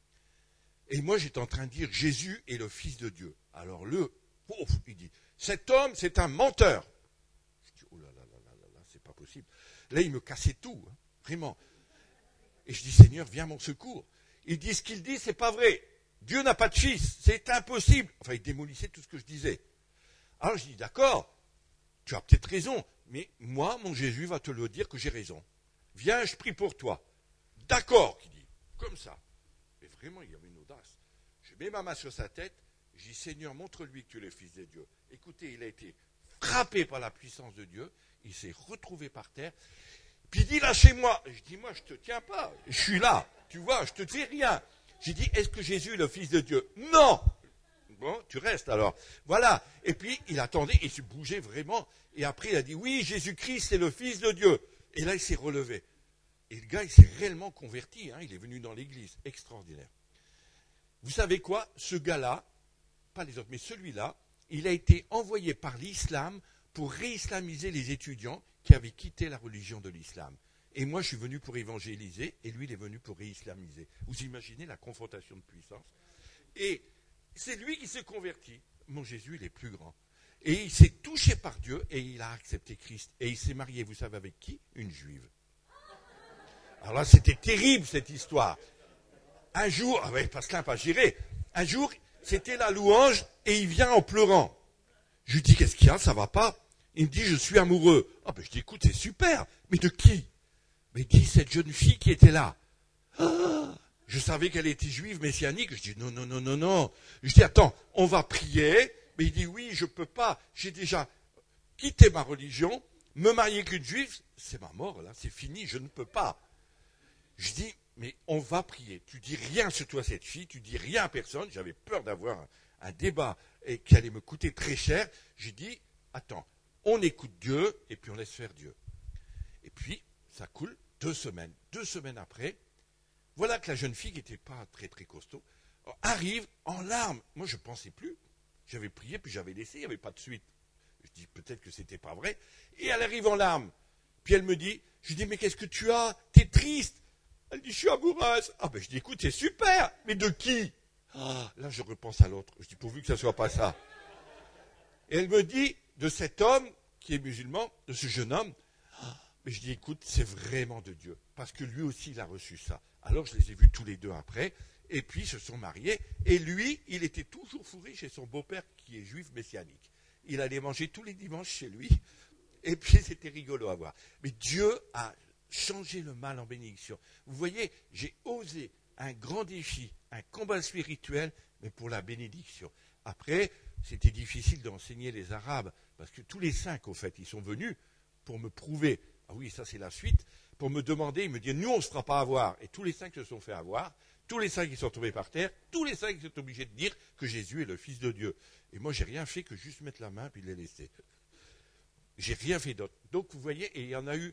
et moi j'étais en train de dire Jésus est le Fils de Dieu. Alors il dit, cet homme c'est un menteur. Je dis, oh là là là là là, là c'est pas possible. Là il me cassait tout, hein, vraiment. Et je dis, Seigneur, viens à mon secours. Il dit, ce qu'il dit, c'est pas vrai. Dieu n'a pas de fils, c'est impossible. Enfin, il démolissait tout ce que je disais. Alors je dis, d'accord, tu as peut-être raison, mais moi, mon Jésus va te le dire que j'ai raison. Viens, je prie pour toi. D'accord, il dit, comme ça. Mais vraiment, il y avait une audace. Je mets ma main sur sa tête, je dis, Seigneur, montre-lui que tu es le Fils de Dieu. Écoutez, il a été frappé par la puissance de Dieu, il s'est retrouvé par terre, puis il dit, lâchez-moi. Je dis, moi, je te tiens pas, je suis là, tu vois, je te dis rien. J'ai dit, est-ce que Jésus est le Fils de Dieu? Non. Bon, tu restes alors. Voilà. Et puis, il attendait, il se bougeait vraiment. Et après, il a dit, oui, Jésus-Christ est le Fils de Dieu. Et là, il s'est relevé. Et le gars, il s'est réellement converti, hein, il est venu dans l'église. Extraordinaire. Vous savez quoi? Ce gars-là, pas les autres, mais celui-là, il a été envoyé par l'islam pour réislamiser les étudiants qui avaient quitté la religion de l'islam. Et moi, je suis venu pour évangéliser, et lui, il est venu pour réislamiser. Vous imaginez la confrontation de puissance? Et c'est lui qui s'est converti. Mon Jésus, il est plus grand. Et il s'est touché par Dieu, et il a accepté Christ. Et il s'est marié, vous savez avec qui? Une juive. Alors là, c'était terrible, cette histoire. Un jour, Pascal n'a pas géré. Un jour, c'était la louange, et il vient en pleurant. Je lui dis, qu'est-ce qu'il y a, ça va pas? Il me dit, je suis amoureux. Ah ben je dis, écoute, c'est super. Mais de qui? Mais il dit, cette jeune fille qui était là. Ah, je savais qu'elle était juive, messianique. Je dis, non, non, non, non, non. Je dis, attends, on va prier. Mais il dit, oui, je peux pas. J'ai déjà quitté ma religion, me marier qu'une juive, c'est ma mort, là, c'est fini, je ne peux pas. Je dis, mais on va prier. Tu dis rien surtout à cette fille, tu dis rien à personne. J'avais peur d'avoir un débat et qui allait me coûter très cher. J'ai dit, attends, on écoute Dieu et puis on laisse faire Dieu. Et puis, ça coule 2 semaines. 2 semaines après, voilà que la jeune fille, qui n'était pas très très costaud, arrive en larmes. Moi, je ne pensais plus. J'avais prié, puis j'avais laissé, il n'y avait pas de suite. Je dis, peut-être que ce n'était pas vrai. Et elle arrive en larmes. Puis elle me dit, je dis, mais qu'est-ce que tu as? T'es triste? Elle dit, je suis amoureuse. Ah ben je dis, écoute, c'est super. Mais de qui? Ah, là, je repense à l'autre. Je dis, pourvu que ça ne soit pas ça. Et elle me dit, de cet homme qui est musulman, de ce jeune homme, mais je dis, écoute, c'est vraiment de Dieu. Parce que lui aussi, il a reçu ça. Alors, je les ai vus tous les deux après. Et puis, ils se sont mariés. Et lui, il était toujours fourré chez son beau-père, qui est juif messianique. Il allait manger tous les dimanches chez lui. Et puis, c'était rigolo à voir. Mais Dieu a changé le mal en bénédiction. Vous voyez, j'ai osé un grand défi, un combat spirituel, mais pour la bénédiction. Après, c'était difficile d'enseigner les Arabes, parce que tous les 5, au fait, ils sont venus pour me prouver. Ah oui, ça c'est la suite. Pour me demander, ils me disent, nous on ne se fera pas avoir. Et tous les 5 se sont fait avoir. Tous les 5 ils sont tombés par terre. Tous les 5 ils sont obligés de dire que Jésus est le Fils de Dieu. Et moi j'ai rien fait que juste mettre la main puis les laisser. J'ai rien fait d'autre. Donc vous voyez, et il y en a eu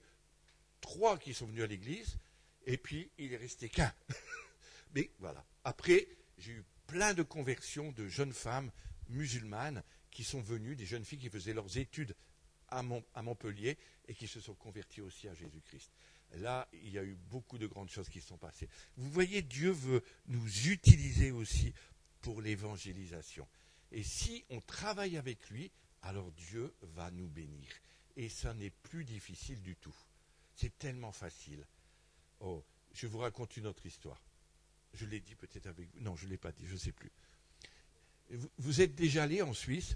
3 qui sont venus à l'église, et puis il est resté qu'un. Mais voilà. Après, j'ai eu plein de conversions de jeunes femmes musulmanes qui sont venues, des jeunes filles qui faisaient leurs études à Montpellier et qui se sont converties aussi à Jésus-Christ. Là, il y a eu beaucoup de grandes choses qui se sont passées. Vous voyez, Dieu veut nous utiliser aussi pour l'évangélisation. Et si on travaille avec lui, alors Dieu va nous bénir. Et ça n'est plus difficile du tout. C'est tellement facile. Oh, je vous raconte une autre histoire. Je l'ai dit peut-être avec vous. Non, je ne l'ai pas dit, je ne sais plus. Vous êtes déjà allé en Suisse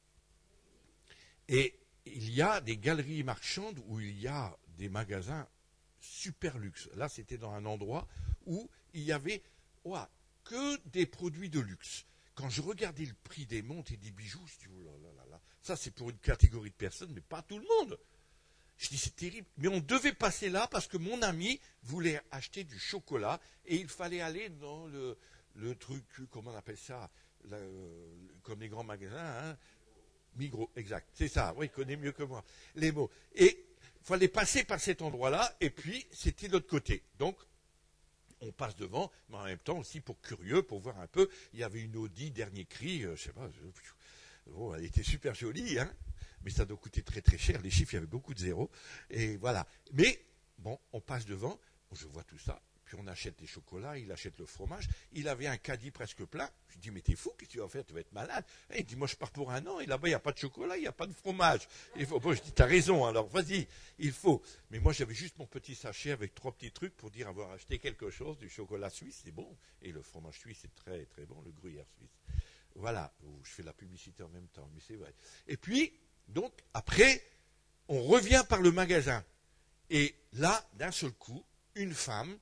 et il y a des galeries marchandes où il y a des magasins super luxe. Là, c'était dans un endroit où il y avait que des produits de luxe. Quand je regardais le prix des montres et des bijoux, je dis, oh là là là là, ça c'est pour une catégorie de personnes, mais pas tout le monde. Je dis, c'est terrible. Mais on devait passer là parce que mon ami voulait acheter du chocolat et il fallait aller dans le truc, comment on appelle ça, comme les grands magasins, hein. Migros, exact. C'est ça, oui, il connaît mieux que moi les mots. Et il fallait passer par cet endroit-là et puis c'était de l'autre côté. Donc, on passe devant, mais en même temps aussi pour curieux, pour voir un peu. Il y avait une Audi dernier cri, je sais pas, bon, elle était super jolie, hein, mais ça doit coûter très très cher. Les chiffres, il y avait beaucoup de zéros. Et voilà. Mais, bon, on passe devant, je vois tout ça, puis on achète des chocolats, il achète le fromage. Il avait un caddie presque plein. Je dis, mais t'es fou, qu'est-ce que tu vas faire? Tu vas être malade. Et il dit, moi je pars pour un an, et là-bas, il n'y a pas de chocolat, il n'y a pas de fromage. Bon, je dis, t'as raison, alors vas-y, il faut. Mais moi, j'avais juste mon petit sachet avec 3 petits trucs pour dire avoir acheté quelque chose, du chocolat suisse, c'est bon. Et le fromage suisse, c'est très très bon, le gruyère suisse. Voilà, je fais la publicité en même temps, mais c'est vrai. Et puis, donc, après, on revient par le magasin. Et là, d'un seul coup, une femme,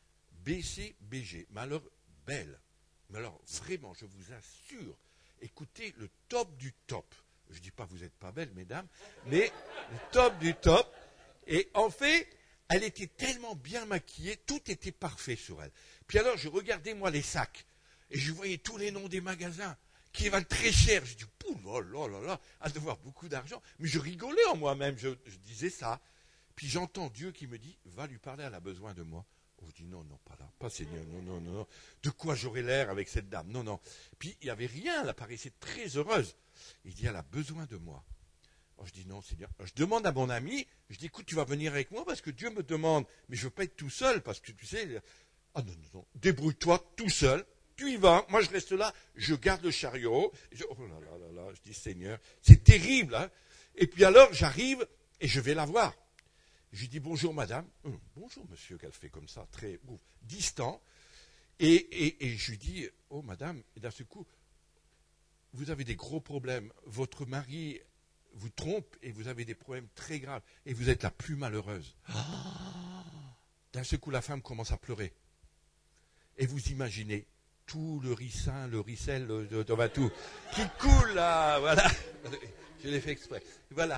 BCBG, mais alors belle. Mais alors, vraiment, je vous assure, écoutez, le top du top. Je ne dis pas que vous n'êtes pas belle, mesdames, mais le top du top. Et en fait, elle était tellement bien maquillée, tout était parfait sur elle. Puis alors, je regardais, moi, les sacs, et je voyais tous les noms des magasins qui valent très cher. Je dis, oh là là là, à devoir beaucoup d'argent. Mais je rigolais en moi-même, je disais ça. Puis j'entends Dieu qui me dit, va lui parler, elle a besoin de moi. Oh, je dis, non, non, pas là, pas Seigneur, non, non, non, non. De quoi j'aurais l'air avec cette dame? Non, non. Puis il n'y avait rien, elle apparaissait très heureuse. Il dit, elle a besoin de moi. Alors, je dis, non, Seigneur. Alors, je demande à mon ami, je dis, écoute, tu vas venir avec moi parce que Dieu me demande, mais je ne veux pas être tout seul parce que tu sais, ah non, non, non, débrouille-toi tout seul. Tu y vas, moi je reste là, je garde le chariot. Oh là là là là, je dis, Seigneur, c'est terrible, hein. Et puis alors, j'arrive et je vais la voir. Je lui dis bonjour madame. Bonjour monsieur, qu'elle fait comme ça, très distant. Et je lui dis, oh madame, et d'un seul coup, vous avez des gros problèmes. Votre mari vous trompe et vous avez des problèmes très graves. Et vous êtes la plus malheureuse. D'un seul coup, la femme commence à pleurer. Et vous imaginez tout le ricin, le ricel, tout, qui coule là, voilà. Je l'ai fait exprès. Voilà.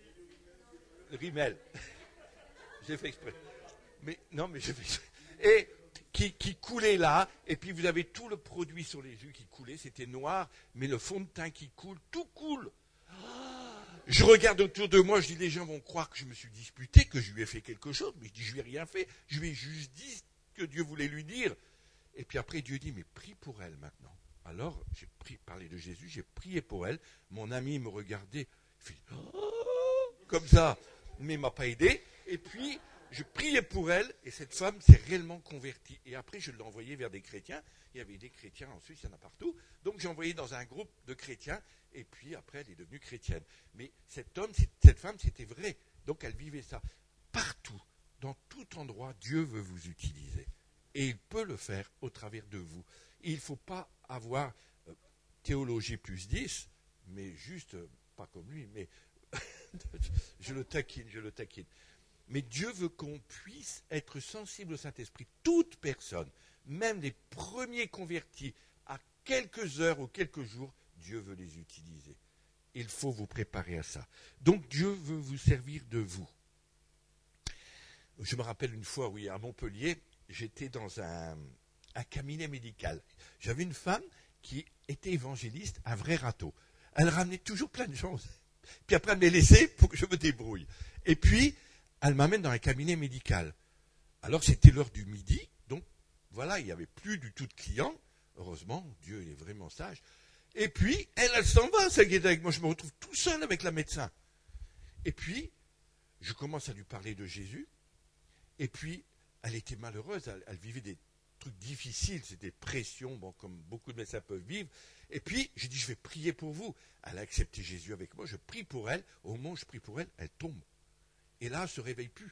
Le rimel. J'ai fait exprès. Mais non, mais j'ai fait exprès. Et qui coulait là, et puis vous avez tout le produit sur les yeux qui coulait, c'était noir, mais le fond de teint qui coule, tout coule. Je regarde autour de moi, je dis les gens vont croire que je me suis disputé, que je lui ai fait quelque chose, mais je dis je lui ai rien fait, je lui ai juste dit ce que Dieu voulait lui dire. Et puis après Dieu dit mais prie pour elle maintenant. Alors j'ai parlé de Jésus, j'ai prié pour elle, mon ami me regardait, il fait comme ça, mais il ne m'a pas aidé, et puis je priais pour elle, et cette femme s'est réellement convertie. Et après, je l'ai envoyée vers des chrétiens. Il y avait des chrétiens en Suisse, il y en a partout. Donc, j'ai envoyé dans un groupe de chrétiens, et puis après, elle est devenue chrétienne. Mais cette femme, c'était vrai. Donc, elle vivait ça. Partout, dans tout endroit, Dieu veut vous utiliser. Et il peut le faire au travers de vous. Et il ne faut pas avoir théologie plus 10, mais juste, pas comme lui, mais je le taquine. Mais Dieu veut qu'on puisse être sensible au Saint-Esprit. Toute personne, même les premiers convertis, à quelques heures ou quelques jours, Dieu veut les utiliser. Il faut vous préparer à ça. Donc Dieu veut vous servir de vous. Je me rappelle une fois, oui, à Montpellier, j'étais dans un cabinet médical. J'avais une femme qui était évangéliste, un vrai râteau. Elle ramenait toujours plein de choses. Puis après, elle me laissait pour que je me débrouille. Et puis, elle m'amène dans un cabinet médical. Alors, c'était l'heure du midi, donc voilà, il n'y avait plus du tout de clients. Heureusement, Dieu il est vraiment sage. Et puis, elle s'en va, celle qui est avec moi. Je me retrouve tout seul avec la médecin. Et puis, je commence à lui parler de Jésus. Et puis, elle était malheureuse, elle vivait des trucs difficiles, c'était des pressions, bon, comme beaucoup de médecins peuvent vivre. Et puis, j'ai dit, je vais prier pour vous. Elle a accepté Jésus avec moi, je prie pour elle. Au moment où je prie pour elle, elle tombe. Et là, elle ne se réveille plus.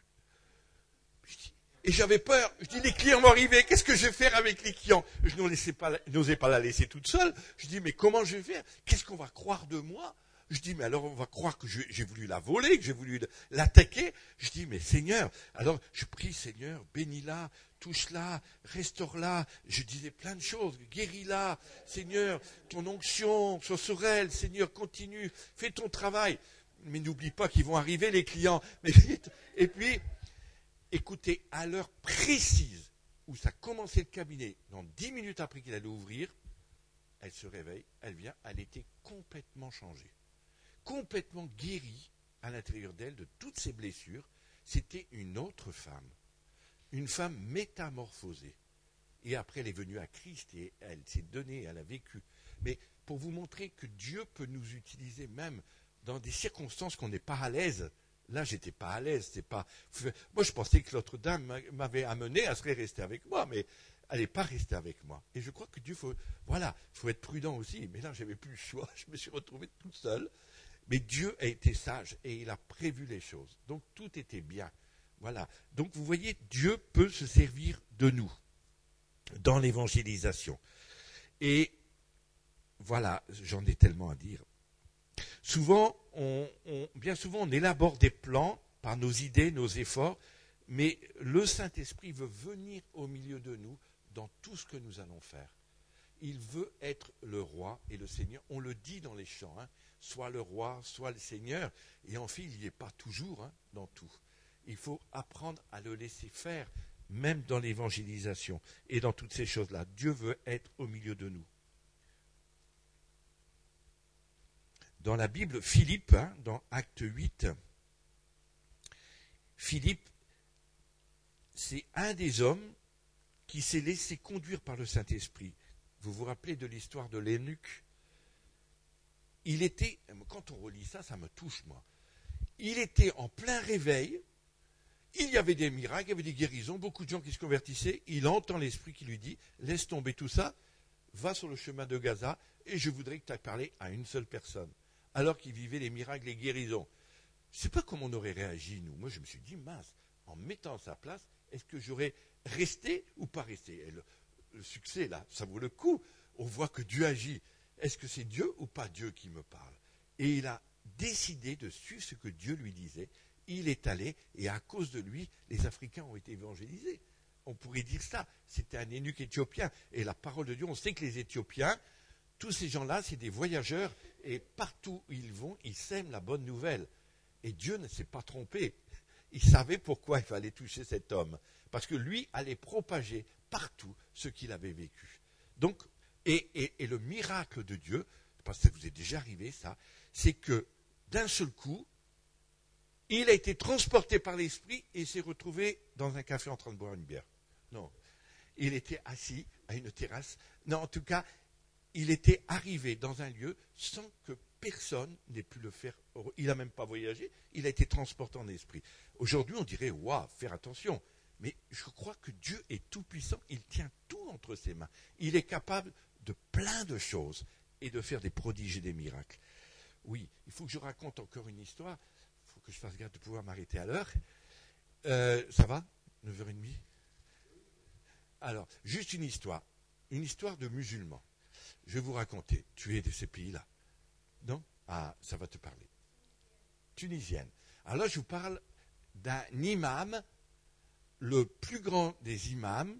Et j'avais peur. Je dis, les clients vont arriver. Qu'est-ce que je vais faire avec les clients? Je n'osais pas la laisser toute seule. Je dis, mais comment je vais faire? Qu'est-ce qu'on va croire de moi? Je dis, mais alors on va croire que j'ai voulu la voler, que j'ai voulu l'attaquer. Je dis, mais Seigneur, alors je prie, Seigneur, bénis-la, touche-la, restaure-la. Je disais plein de choses, guéris-la, Seigneur, ton onction soit sur elle, Seigneur, continue, fais ton travail. Mais n'oublie pas qu'ils vont arriver, les clients. Et puis, écoutez, à l'heure précise où ça commençait le cabinet, dans 10 minutes après qu'il allait ouvrir, elle se réveille, elle vient, elle était complètement changée. Complètement guérie à l'intérieur d'elle de toutes ses blessures. C'était une autre femme. Une femme métamorphosée. Et après, elle est venue à Christ et elle s'est donnée, elle a vécu. Mais pour vous montrer que Dieu peut nous utiliser même dans des circonstances qu'on n'est pas à l'aise. Là, j'étais pas à l'aise. C'est pas. Moi, je pensais que l'autre dame m'avait amené, elle serait restée avec moi, mais elle n'est pas restée avec moi. Et je crois que Dieu, faut être prudent aussi. Mais là, j'avais plus le choix. Je me suis retrouvé tout seul. Mais Dieu a été sage et il a prévu les choses. Donc, tout était bien. Voilà. Donc, vous voyez, Dieu peut se servir de nous dans l'évangélisation. Et voilà, j'en ai tellement à dire. Bien souvent, on élabore des plans par nos idées, nos efforts, mais le Saint-Esprit veut venir au milieu de nous dans tout ce que nous allons faire. Il veut être le roi et le Seigneur. On le dit dans les chants, soit le roi, soit le Seigneur. Et en fait, il n'y est pas toujours dans tout. Il faut apprendre à le laisser faire, même dans l'évangélisation et dans toutes ces choses-là. Dieu veut être au milieu de nous. Dans la Bible, Philippe, dans Acte 8, Philippe, c'est un des hommes qui s'est laissé conduire par le Saint-Esprit. Vous vous rappelez de l'histoire de l'eunuque ? Il était, quand on relit ça, ça me touche, moi. Il était en plein réveil, il y avait des miracles, il y avait des guérisons, beaucoup de gens qui se convertissaient. Il entend l'Esprit qui lui dit, laisse tomber tout ça, va sur le chemin de Gaza, et je voudrais que tu ailles parler à une seule personne. Alors qu'il vivait les miracles, les guérisons. Je ne sais pas comment on aurait réagi, nous. Moi, je me suis dit, mince, en mettant à sa place, est-ce que j'aurais resté ou pas resté ? Et le succès, là, ça vaut le coup. On voit que Dieu agit. Est-ce que c'est Dieu ou pas Dieu qui me parle ? Et il a décidé de suivre ce que Dieu lui disait. Il est allé, et à cause de lui, les Africains ont été évangélisés. On pourrait dire ça. C'était un eunuque éthiopien. Et la parole de Dieu, on sait que les Éthiopiens, tous ces gens-là, c'est des voyageurs, et partout où ils vont, ils sèment la bonne nouvelle. Et Dieu ne s'est pas trompé. Il savait pourquoi il fallait toucher cet homme. Parce que lui allait propager partout ce qu'il avait vécu. Donc, et le miracle de Dieu, parce que ça vous est déjà arrivé ça, c'est que d'un seul coup, il a été transporté par l'Esprit et s'est retrouvé dans un café en train de boire une bière. Non, il était assis à une terrasse. Non, en tout cas, il était arrivé dans un lieu sans que personne n'ait pu le faire. Il n'a même pas voyagé, il a été transporté en esprit. Aujourd'hui, on dirait, waouh, faire attention. Mais je crois que Dieu est tout-puissant, il tient tout entre ses mains. Il est capable de plein de choses et de faire des prodiges et des miracles. Oui, il faut que je raconte encore une histoire. Il faut que je fasse garde de pouvoir m'arrêter à l'heure. Ça va 9h30 ? Alors, juste une histoire de musulmans. Je vais vous raconter. Tu es de ces pays-là? Non? Ah, ça va te parler. Tunisienne. Alors là, je vous parle d'un imam, le plus grand des imams,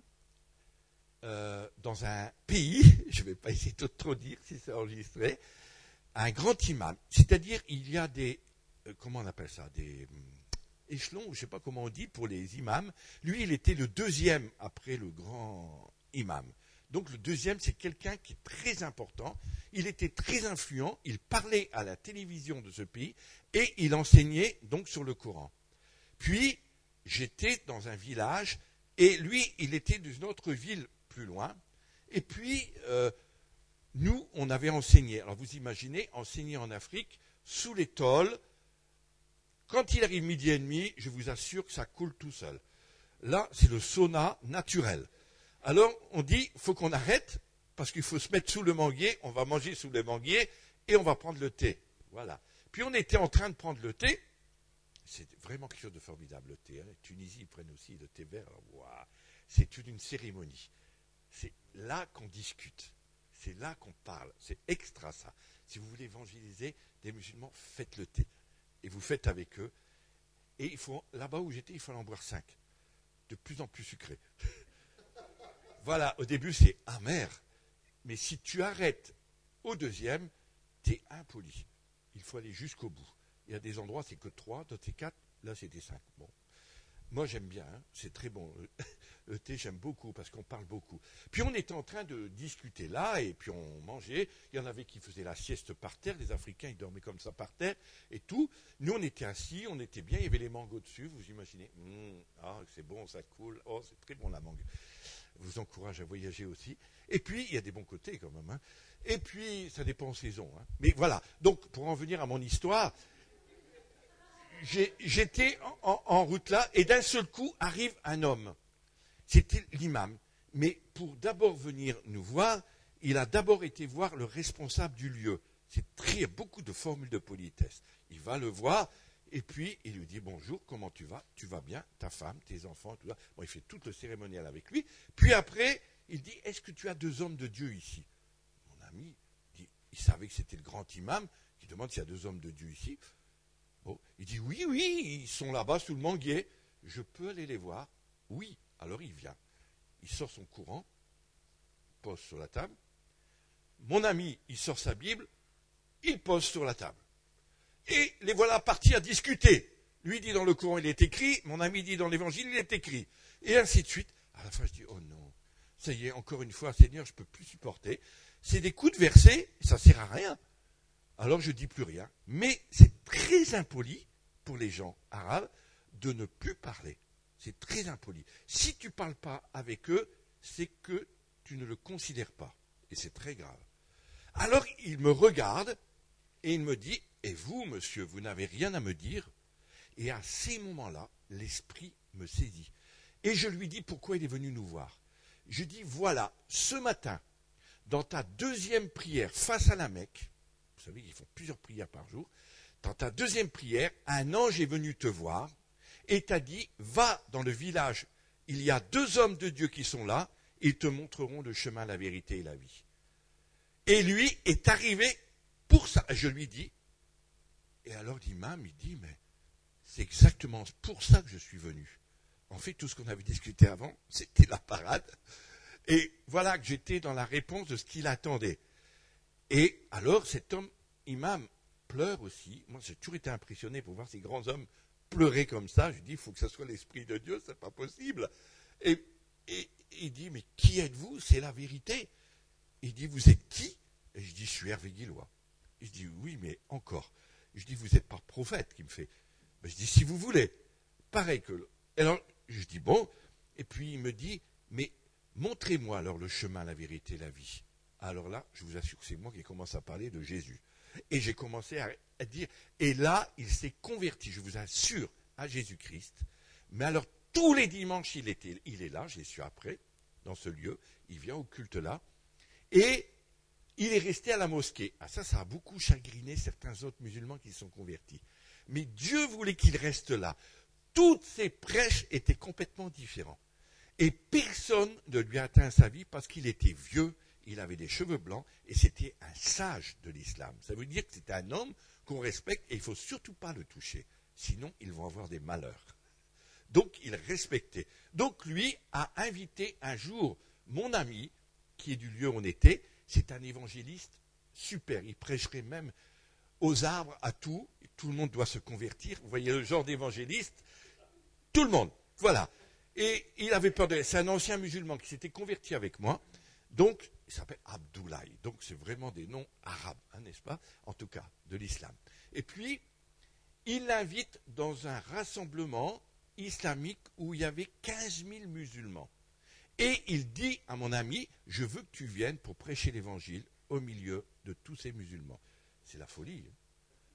dans un pays, je ne vais pas essayer de trop dire si c'est enregistré, un grand imam. C'est-à-dire, il y a des, comment on appelle ça, des échelons, je ne sais pas comment on dit, pour les imams. Lui, il était le deuxième après le grand imam. Donc le deuxième, c'est quelqu'un qui est très important. Il était très influent, il parlait à la télévision de ce pays et il enseignait donc sur le Coran. Puis, j'étais dans un village et lui, il était d'une autre ville plus loin. Et puis, nous, on avait enseigné. Alors vous imaginez, enseigner en Afrique, sous les tôles, quand il arrive midi et demi, je vous assure que ça coule tout seul. Là, c'est le sauna naturel. Alors, on dit, il faut qu'on arrête, parce qu'il faut se mettre sous le manguier, on va manger sous le manguier, et on va prendre le thé. Voilà. Puis on était en train de prendre le thé. C'est vraiment quelque chose de formidable, le thé. Les Tunisiens prennent aussi le thé vert. Wow. C'est une cérémonie. C'est là qu'on discute. C'est là qu'on parle. C'est extra, ça. Si vous voulez évangéliser des musulmans, faites le thé. Et vous faites avec eux. Et là-bas où j'étais, il fallait en boire 5. De plus en plus sucré. Voilà, au début, c'est amer. Mais si tu arrêtes au deuxième, tu es impoli. Il faut aller jusqu'au bout. Il y a des endroits, c'est que 3, d'autres c'est 4, là c'était 5. Bon. Moi j'aime bien, hein, c'est très bon. Le thé, j'aime beaucoup parce qu'on parle beaucoup. Puis on était en train de discuter là, et puis on mangeait. Il y en avait qui faisaient la sieste par terre, les Africains, ils dormaient comme ça par terre, et tout. Nous, on était assis, on était bien, il y avait les mangos dessus, vous imaginez. Ah, c'est bon, ça coule. Oh, c'est très bon la mangue. Je vous encourage à voyager aussi. Et puis, il y a des bons côtés quand même. Hein. Et puis, ça dépend en saison. Hein. Mais voilà, donc pour en venir à mon histoire, j'étais en route là, et d'un seul coup arrive un homme. C'était l'imam. Mais pour d'abord venir nous voir, il a d'abord été voir le responsable du lieu. Il y a beaucoup de formules de politesse. Il va le voir, et puis il lui dit bonjour, comment tu vas? Tu vas bien? Ta femme, tes enfants, tout ça. Bon, il fait tout le cérémonial avec lui. Puis après, il dit, est-ce que tu as 2 hommes de Dieu ici? Mon ami, il savait que c'était le grand imam qui demande s'il y a 2 hommes de Dieu ici. Bon, il dit, oui, ils sont là-bas sous le manguier. Je peux aller les voir? Oui. Alors il vient, il sort son courant, pose sur la table. Mon ami, il sort sa Bible, il pose sur la table. Et les voilà partis à discuter. Lui dit dans le courant, il est écrit, mon ami dit dans l'évangile, il est écrit. Et ainsi de suite. À la fin, je dis, oh non, ça y est, encore une fois, Seigneur, je ne peux plus supporter. C'est des coups de verset, ça ne sert à rien. Alors je ne dis plus rien. Mais c'est très impoli pour les gens arabes de ne plus parler. C'est très impoli. Si tu ne parles pas avec eux, c'est que tu ne le considères pas. Et c'est très grave. Alors il me regarde et il me dit, et vous, monsieur, vous n'avez rien à me dire? Et à ces moments-là, l'esprit me saisit. Et je lui dis pourquoi il est venu nous voir. Je dis, voilà, ce matin, dans ta 2e prière face à la Mecque, vous savez, ils font plusieurs prières par jour, dans ta 2e prière, un ange est venu te voir, et t'a dit, va dans le village, il y a 2 hommes de Dieu qui sont là, ils te montreront le chemin, la vérité et la vie. Et lui est arrivé pour ça. Je lui dis, et alors l'imam, il dit, mais c'est exactement pour ça que je suis venu. En fait, tout ce qu'on avait discuté avant, c'était la parade. Et voilà que j'étais dans la réponse de ce qu'il attendait. Et alors cet homme, imam, pleure aussi. Moi, j'ai toujours été impressionné pour voir ces grands hommes pleurer comme ça. Je dis, il faut que ce soit l'Esprit de Dieu, c'est pas possible. Et il dit, mais qui êtes-vous? C'est la vérité. Il dit, vous êtes qui? Et je dis, je suis Hervé Guillois. Il dit, oui, mais encore. Je dis, vous n'êtes pas prophète, qui me fait. Ben, je dis, si vous voulez. Pareil que... Alors, je dis, bon. Et puis, il me dit, mais montrez-moi alors le chemin, la vérité, la vie. Alors là, je vous assure que c'est moi qui commence à parler de Jésus. Et j'ai commencé à dire, et là, il s'est converti, je vous assure, à Jésus-Christ. Mais alors, tous les dimanches, il est là, je l'ai su après, dans ce lieu, il vient au culte là, et il est resté à la mosquée. Ah, ça a beaucoup chagriné certains autres musulmans qui se sont convertis. Mais Dieu voulait qu'il reste là. Toutes ses prêches étaient complètement différents. Et personne ne lui a atteint sa vie parce qu'il était vieux, il avait des cheveux blancs, et c'était un sage de l'islam. Ça veut dire que c'est un homme qu'on respecte, et il ne faut surtout pas le toucher. Sinon, ils vont avoir des malheurs. Donc, il respectait. Donc, lui a invité un jour mon ami, qui est du lieu où on était. C'est un évangéliste super. Il prêcherait même aux arbres, à tout. Tout le monde doit se convertir. Vous voyez le genre d'évangéliste? Tout le monde. Voilà. Et il avait peur de... C'est un ancien musulman qui s'était converti avec moi. Donc, il s'appelle Abdoulaye. Donc, c'est vraiment des noms arabes, hein, n'est-ce pas? En tout cas, de l'islam. Et puis, il l'invite dans un rassemblement islamique où il y avait 15 000 musulmans. Et il dit à mon ami, je veux que tu viennes pour prêcher l'évangile au milieu de tous ces musulmans. C'est la folie. Hein.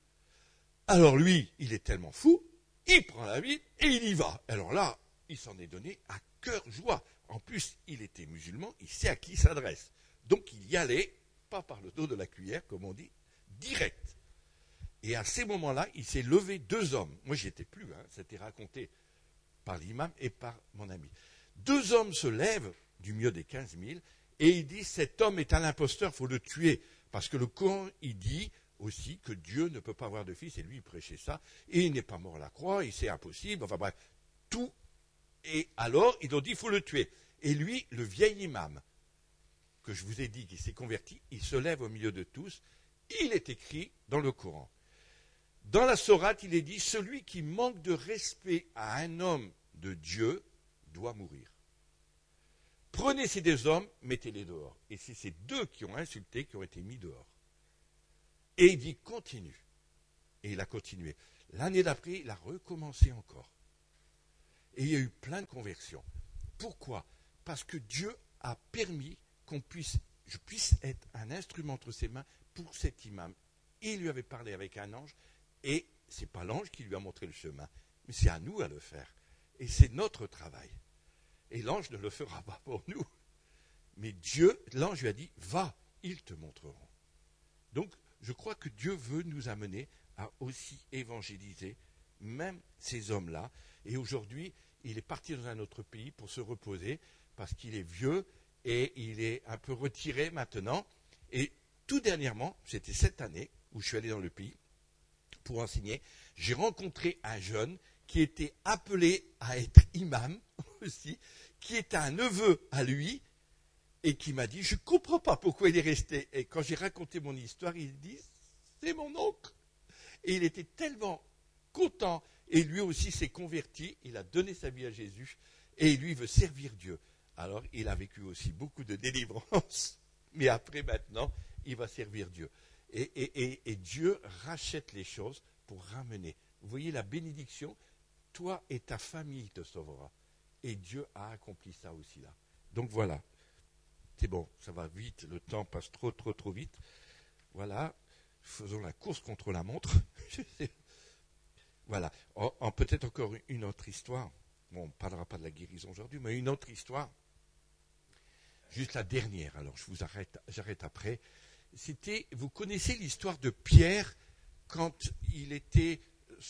Alors lui, il est tellement fou, il prend la Bible et il y va. Alors là, il s'en est donné à cœur joie. En plus, il était musulman, il sait à qui il s'adresse. Donc il y allait, pas par le dos de la cuillère, comme on dit, direct. Et à ces moments-là, il s'est levé 2 hommes. Moi, j'y étais plus, hein, c'était raconté par l'imam et par mon ami. 2 hommes se lèvent du milieu des 15 000 et ils disent, cet homme est un imposteur, il faut le tuer. Parce que le Coran, il dit aussi que Dieu ne peut pas avoir de fils, et lui, il prêchait ça, et il n'est pas mort à la croix, et c'est impossible, enfin bref, tout. Et alors, ils ont dit, il faut le tuer. Et lui, le vieil imam, que je vous ai dit qu'il s'est converti, il se lève au milieu de tous, il est écrit dans le Coran. Dans la sourate, il est dit, celui qui manque de respect à un homme de Dieu doit mourir. Prenez ces deux hommes, mettez-les dehors. Et c'est ces deux qui ont insulté, qui ont été mis dehors. Et il dit, continue. Et il a continué. L'année d'après, il a recommencé encore. Et il y a eu plein de conversions. Pourquoi ? Parce que Dieu a permis je puisse être un instrument entre ses mains pour cet imam. Il lui avait parlé avec un ange, et ce n'est pas l'ange qui lui a montré le chemin, mais c'est à nous à le faire. Et c'est notre travail. Et l'ange ne le fera pas pour nous. Mais l'ange lui a dit, va, ils te montreront. Donc, je crois que Dieu veut nous amener à aussi évangéliser même ces hommes-là. Et aujourd'hui, il est parti dans un autre pays pour se reposer parce qu'il est vieux et il est un peu retiré maintenant. Et tout dernièrement, c'était cette année où je suis allé dans le pays pour enseigner, j'ai rencontré un jeune qui était appelé à être imam aussi, qui était un neveu à lui et qui m'a dit, je ne comprends pas pourquoi il est resté. Et quand j'ai raconté mon histoire, il dit, c'est mon oncle. Et il était tellement content. Et lui aussi s'est converti, il a donné sa vie à Jésus, et lui veut servir Dieu. Alors, il a vécu aussi beaucoup de délivrance, mais après, maintenant, il va servir Dieu. Et Dieu rachète les choses pour ramener. Vous voyez la bénédiction, toi et ta famille te sauvera. Et Dieu a accompli ça aussi là. Donc voilà, c'est bon, ça va vite, le temps passe trop vite. Voilà, faisons la course contre la montre. Voilà, peut-être encore une autre histoire. Bon, on ne parlera pas de la guérison aujourd'hui, mais une autre histoire. Juste la dernière, alors je vous j'arrête après. Vous connaissez l'histoire de Pierre quand il était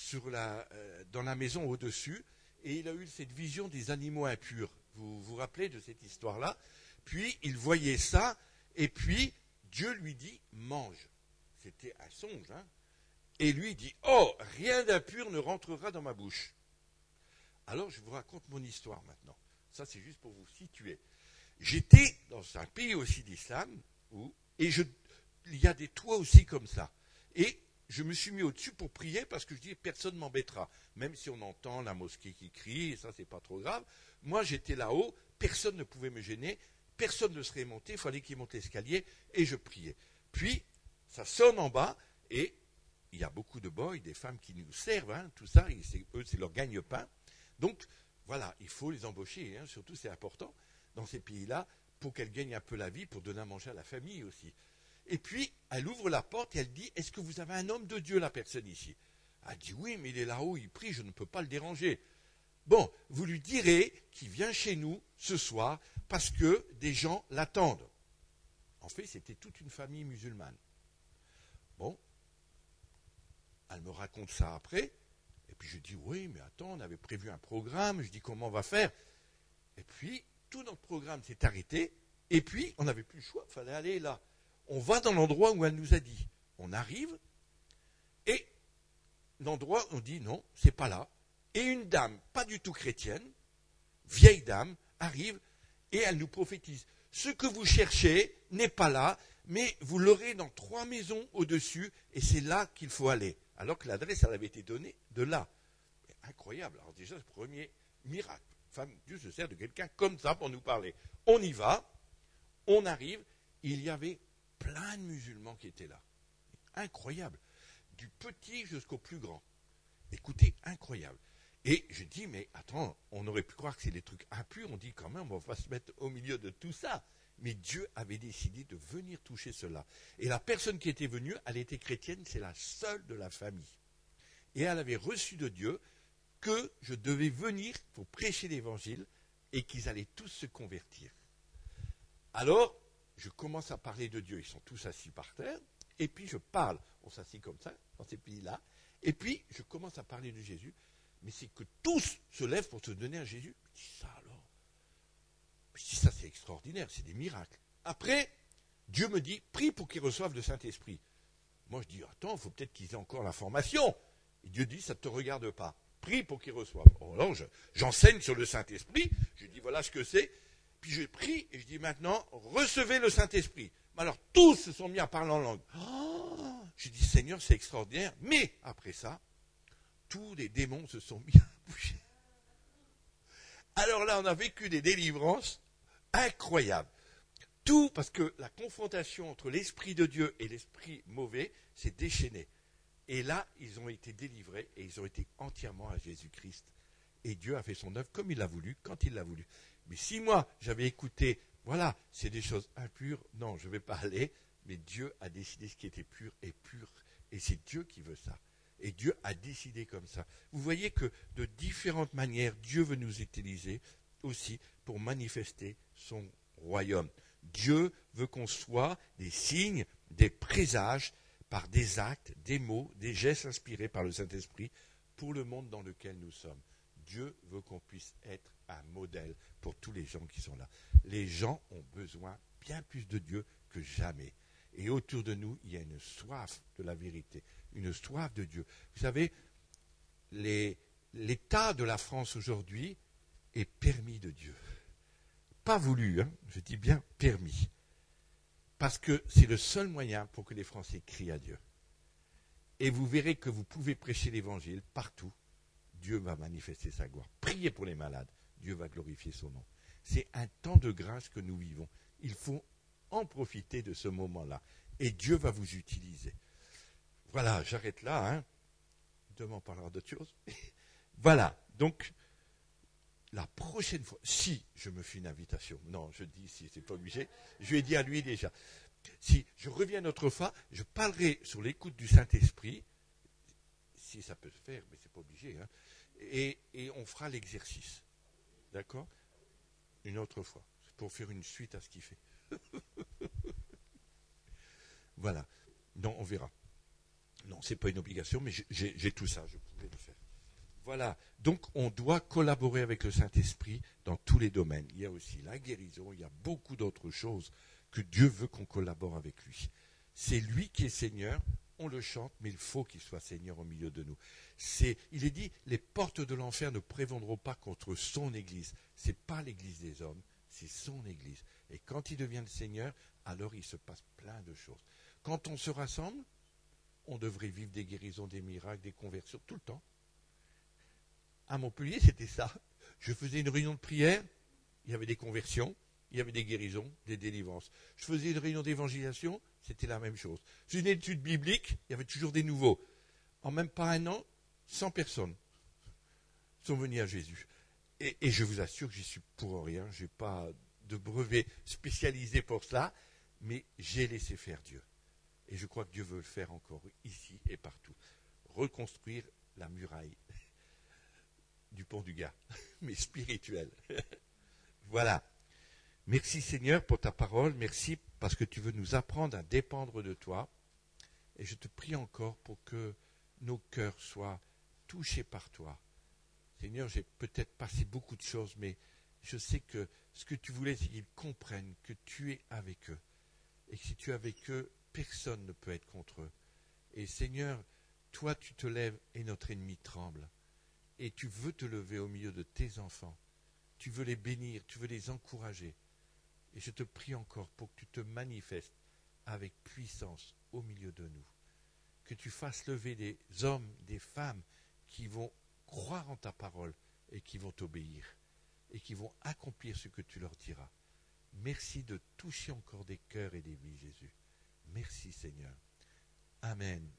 dans la maison au-dessus et il a eu cette vision des animaux impurs. Vous vous rappelez de cette histoire-là ? Puis il voyait ça et puis Dieu lui dit « mange ». C'était un songe, hein ? Et lui dit « Oh, rien d'impur ne rentrera dans ma bouche ». Alors je vous raconte mon histoire maintenant. Ça c'est juste pour vous situer. J'étais dans un pays aussi d'islam et il y a des toits aussi comme ça. Et je me suis mis au-dessus pour prier parce que je dis personne ne m'embêtera. Même si on entend la mosquée qui crie, et ça c'est pas trop grave. Moi j'étais là-haut, personne ne pouvait me gêner, personne ne serait monté, il fallait qu'il monte l'escalier et je priais. Puis ça sonne en bas et il y a beaucoup de boys, des femmes qui nous servent, hein, tout ça, et eux c'est leur gagne-pain. Donc voilà, il faut les embaucher, hein, surtout c'est important dans ces pays-là pour qu'elles gagnent un peu la vie, pour donner à manger à la famille aussi. Et puis, elle ouvre la porte et elle dit, est-ce que vous avez un homme de Dieu, la personne ici ? Elle dit, oui, mais il est là-haut, il prie, je ne peux pas le déranger. Bon, vous lui direz qu'il vient chez nous ce soir parce que des gens l'attendent. En fait, c'était toute une famille musulmane. Bon, elle me raconte ça après, et puis je dis, oui, mais attends, on avait prévu un programme, je dis, comment on va faire ? Et puis, tout notre programme s'est arrêté, et puis, on n'avait plus le choix, il fallait aller là. On va dans l'endroit où elle nous a dit. On arrive, et l'endroit, on dit non, c'est pas là. Et une dame, pas du tout chrétienne, vieille dame, arrive, et elle nous prophétise. Ce que vous cherchez n'est pas là, mais vous l'aurez dans 3 maisons au-dessus, et c'est là qu'il faut aller. Alors que l'adresse, elle avait été donnée de là. Incroyable. Alors déjà, le premier miracle. Femme, Dieu se sert de quelqu'un comme ça pour nous parler. On y va, on arrive, il y avait plein de musulmans qui étaient là. Incroyable. Du petit jusqu'au plus grand. Écoutez, incroyable. Et je dis, mais attends, on aurait pu croire que c'est des trucs impurs. On dit quand même, on va se mettre au milieu de tout ça. Mais Dieu avait décidé de venir toucher cela. Et la personne qui était venue, elle était chrétienne, c'est la seule de la famille. Et elle avait reçu de Dieu que je devais venir pour prêcher l'évangile et qu'ils allaient tous se convertir. Alors, je commence à parler de Dieu, ils sont tous assis par terre, et puis je parle, on s'assit comme ça, dans ces pays-là, et puis je commence à parler de Jésus, mais c'est que tous se lèvent pour se donner à Jésus. Je dis ça alors. Je dis ça c'est extraordinaire, c'est des miracles. Après, Dieu me dit, prie pour qu'ils reçoivent le Saint-Esprit. Moi je dis, attends, il faut peut-être qu'ils aient encore la formation. Et Dieu dit, ça ne te regarde pas. Prie pour qu'ils reçoivent. Alors j'enseigne sur le Saint-Esprit, je dis voilà ce que c'est. Puis je prie et je dis maintenant, recevez le Saint-Esprit. Alors tous se sont mis à parler en langue. Oh, Je dis, Seigneur, c'est extraordinaire. Mais après ça, tous les démons se sont mis à bouger. Alors là, on a vécu des délivrances incroyables. Tout parce que la confrontation entre l'esprit de Dieu et l'esprit mauvais s'est déchaînée. Et là, ils ont été délivrés et ils ont été entièrement à Jésus-Christ. Et Dieu a fait son œuvre comme il l'a voulu, quand il l'a voulu. Mais si moi, j'avais écouté, voilà, c'est des choses impures, non, je ne vais pas aller, mais Dieu a décidé ce qui était pur et pur. Et c'est Dieu qui veut ça. Et Dieu a décidé comme ça. Vous voyez que de différentes manières, Dieu veut nous utiliser aussi pour manifester son royaume. Dieu veut qu'on soit des signes, des présages, par des actes, des mots, des gestes inspirés par le Saint-Esprit pour le monde dans lequel nous sommes. Dieu veut qu'on puisse être un modèle pour tous les gens qui sont là. Les gens ont besoin bien plus de Dieu que jamais. Et autour de nous, il y a une soif de la vérité, une soif de Dieu. Vous savez, l'état de la France aujourd'hui est permis de Dieu. Pas voulu, hein, je dis bien permis. Parce que c'est le seul moyen pour que les Français crient à Dieu. Et vous verrez que vous pouvez prêcher l'évangile partout. Dieu va manifester sa gloire. Priez pour les malades. Dieu va glorifier son nom. C'est un temps de grâce que nous vivons. Il faut en profiter de ce moment-là. Et Dieu va vous utiliser. Voilà, j'arrête là. Hein. Demain, on parlera d'autre chose. Voilà, donc, la prochaine fois, si je me fais une invitation, non, je dis si, c'est pas obligé, je lui ai dit à lui déjà, si je reviens une autre fois, je parlerai sur l'écoute du Saint-Esprit, si ça peut se faire, mais c'est pas obligé, hein, et on fera l'exercice, d'accord? Une autre fois, pour faire une suite à ce qu'il fait. Voilà, non, on verra. Non, c'est pas une obligation, mais j'ai tout ça, je pouvais le faire. Voilà, donc on doit collaborer avec le Saint-Esprit dans tous les domaines. Il y a aussi la guérison, il y a beaucoup d'autres choses que Dieu veut qu'on collabore avec lui. C'est lui qui est Seigneur, on le chante, mais il faut qu'il soit Seigneur au milieu de nous. Il est dit, les portes de l'enfer ne prévaudront pas contre son Église. Ce n'est pas l'Église des hommes, c'est son Église. Et quand il devient le Seigneur, alors il se passe plein de choses. Quand on se rassemble, on devrait vivre des guérisons, des miracles, des conversions, tout le temps. À Montpellier, c'était ça. Je faisais une réunion de prière, il y avait des conversions, il y avait des guérisons, des délivrances. Je faisais une réunion d'évangélisation, c'était la même chose. Je faisais une étude biblique, il y avait toujours des nouveaux. En même pas un an, 100 personnes sont venues à Jésus. Et je vous assure que j'y suis pour rien, je n'ai pas de brevet spécialisé pour cela, mais j'ai laissé faire Dieu. Et je crois que Dieu veut le faire encore ici et partout. Reconstruire la muraille du pont du Gard, mais spirituel. Voilà. Merci Seigneur pour ta parole, merci parce que tu veux nous apprendre à dépendre de toi. Et je te prie encore pour que nos cœurs soient touchés par toi. Seigneur, j'ai peut-être passé beaucoup de choses, mais je sais que ce que tu voulais, c'est qu'ils comprennent que tu es avec eux. Et que si tu es avec eux, personne ne peut être contre eux. Et Seigneur, toi tu te lèves et notre ennemi tremble. Et tu veux te lever au milieu de tes enfants. Tu veux les bénir, tu veux les encourager. Et je te prie encore pour que tu te manifestes avec puissance au milieu de nous. Que tu fasses lever des hommes, des femmes qui vont croire en ta parole et qui vont t'obéir. Et qui vont accomplir ce que tu leur diras. Merci de toucher encore des cœurs et des vies, Jésus. Merci Seigneur. Amen.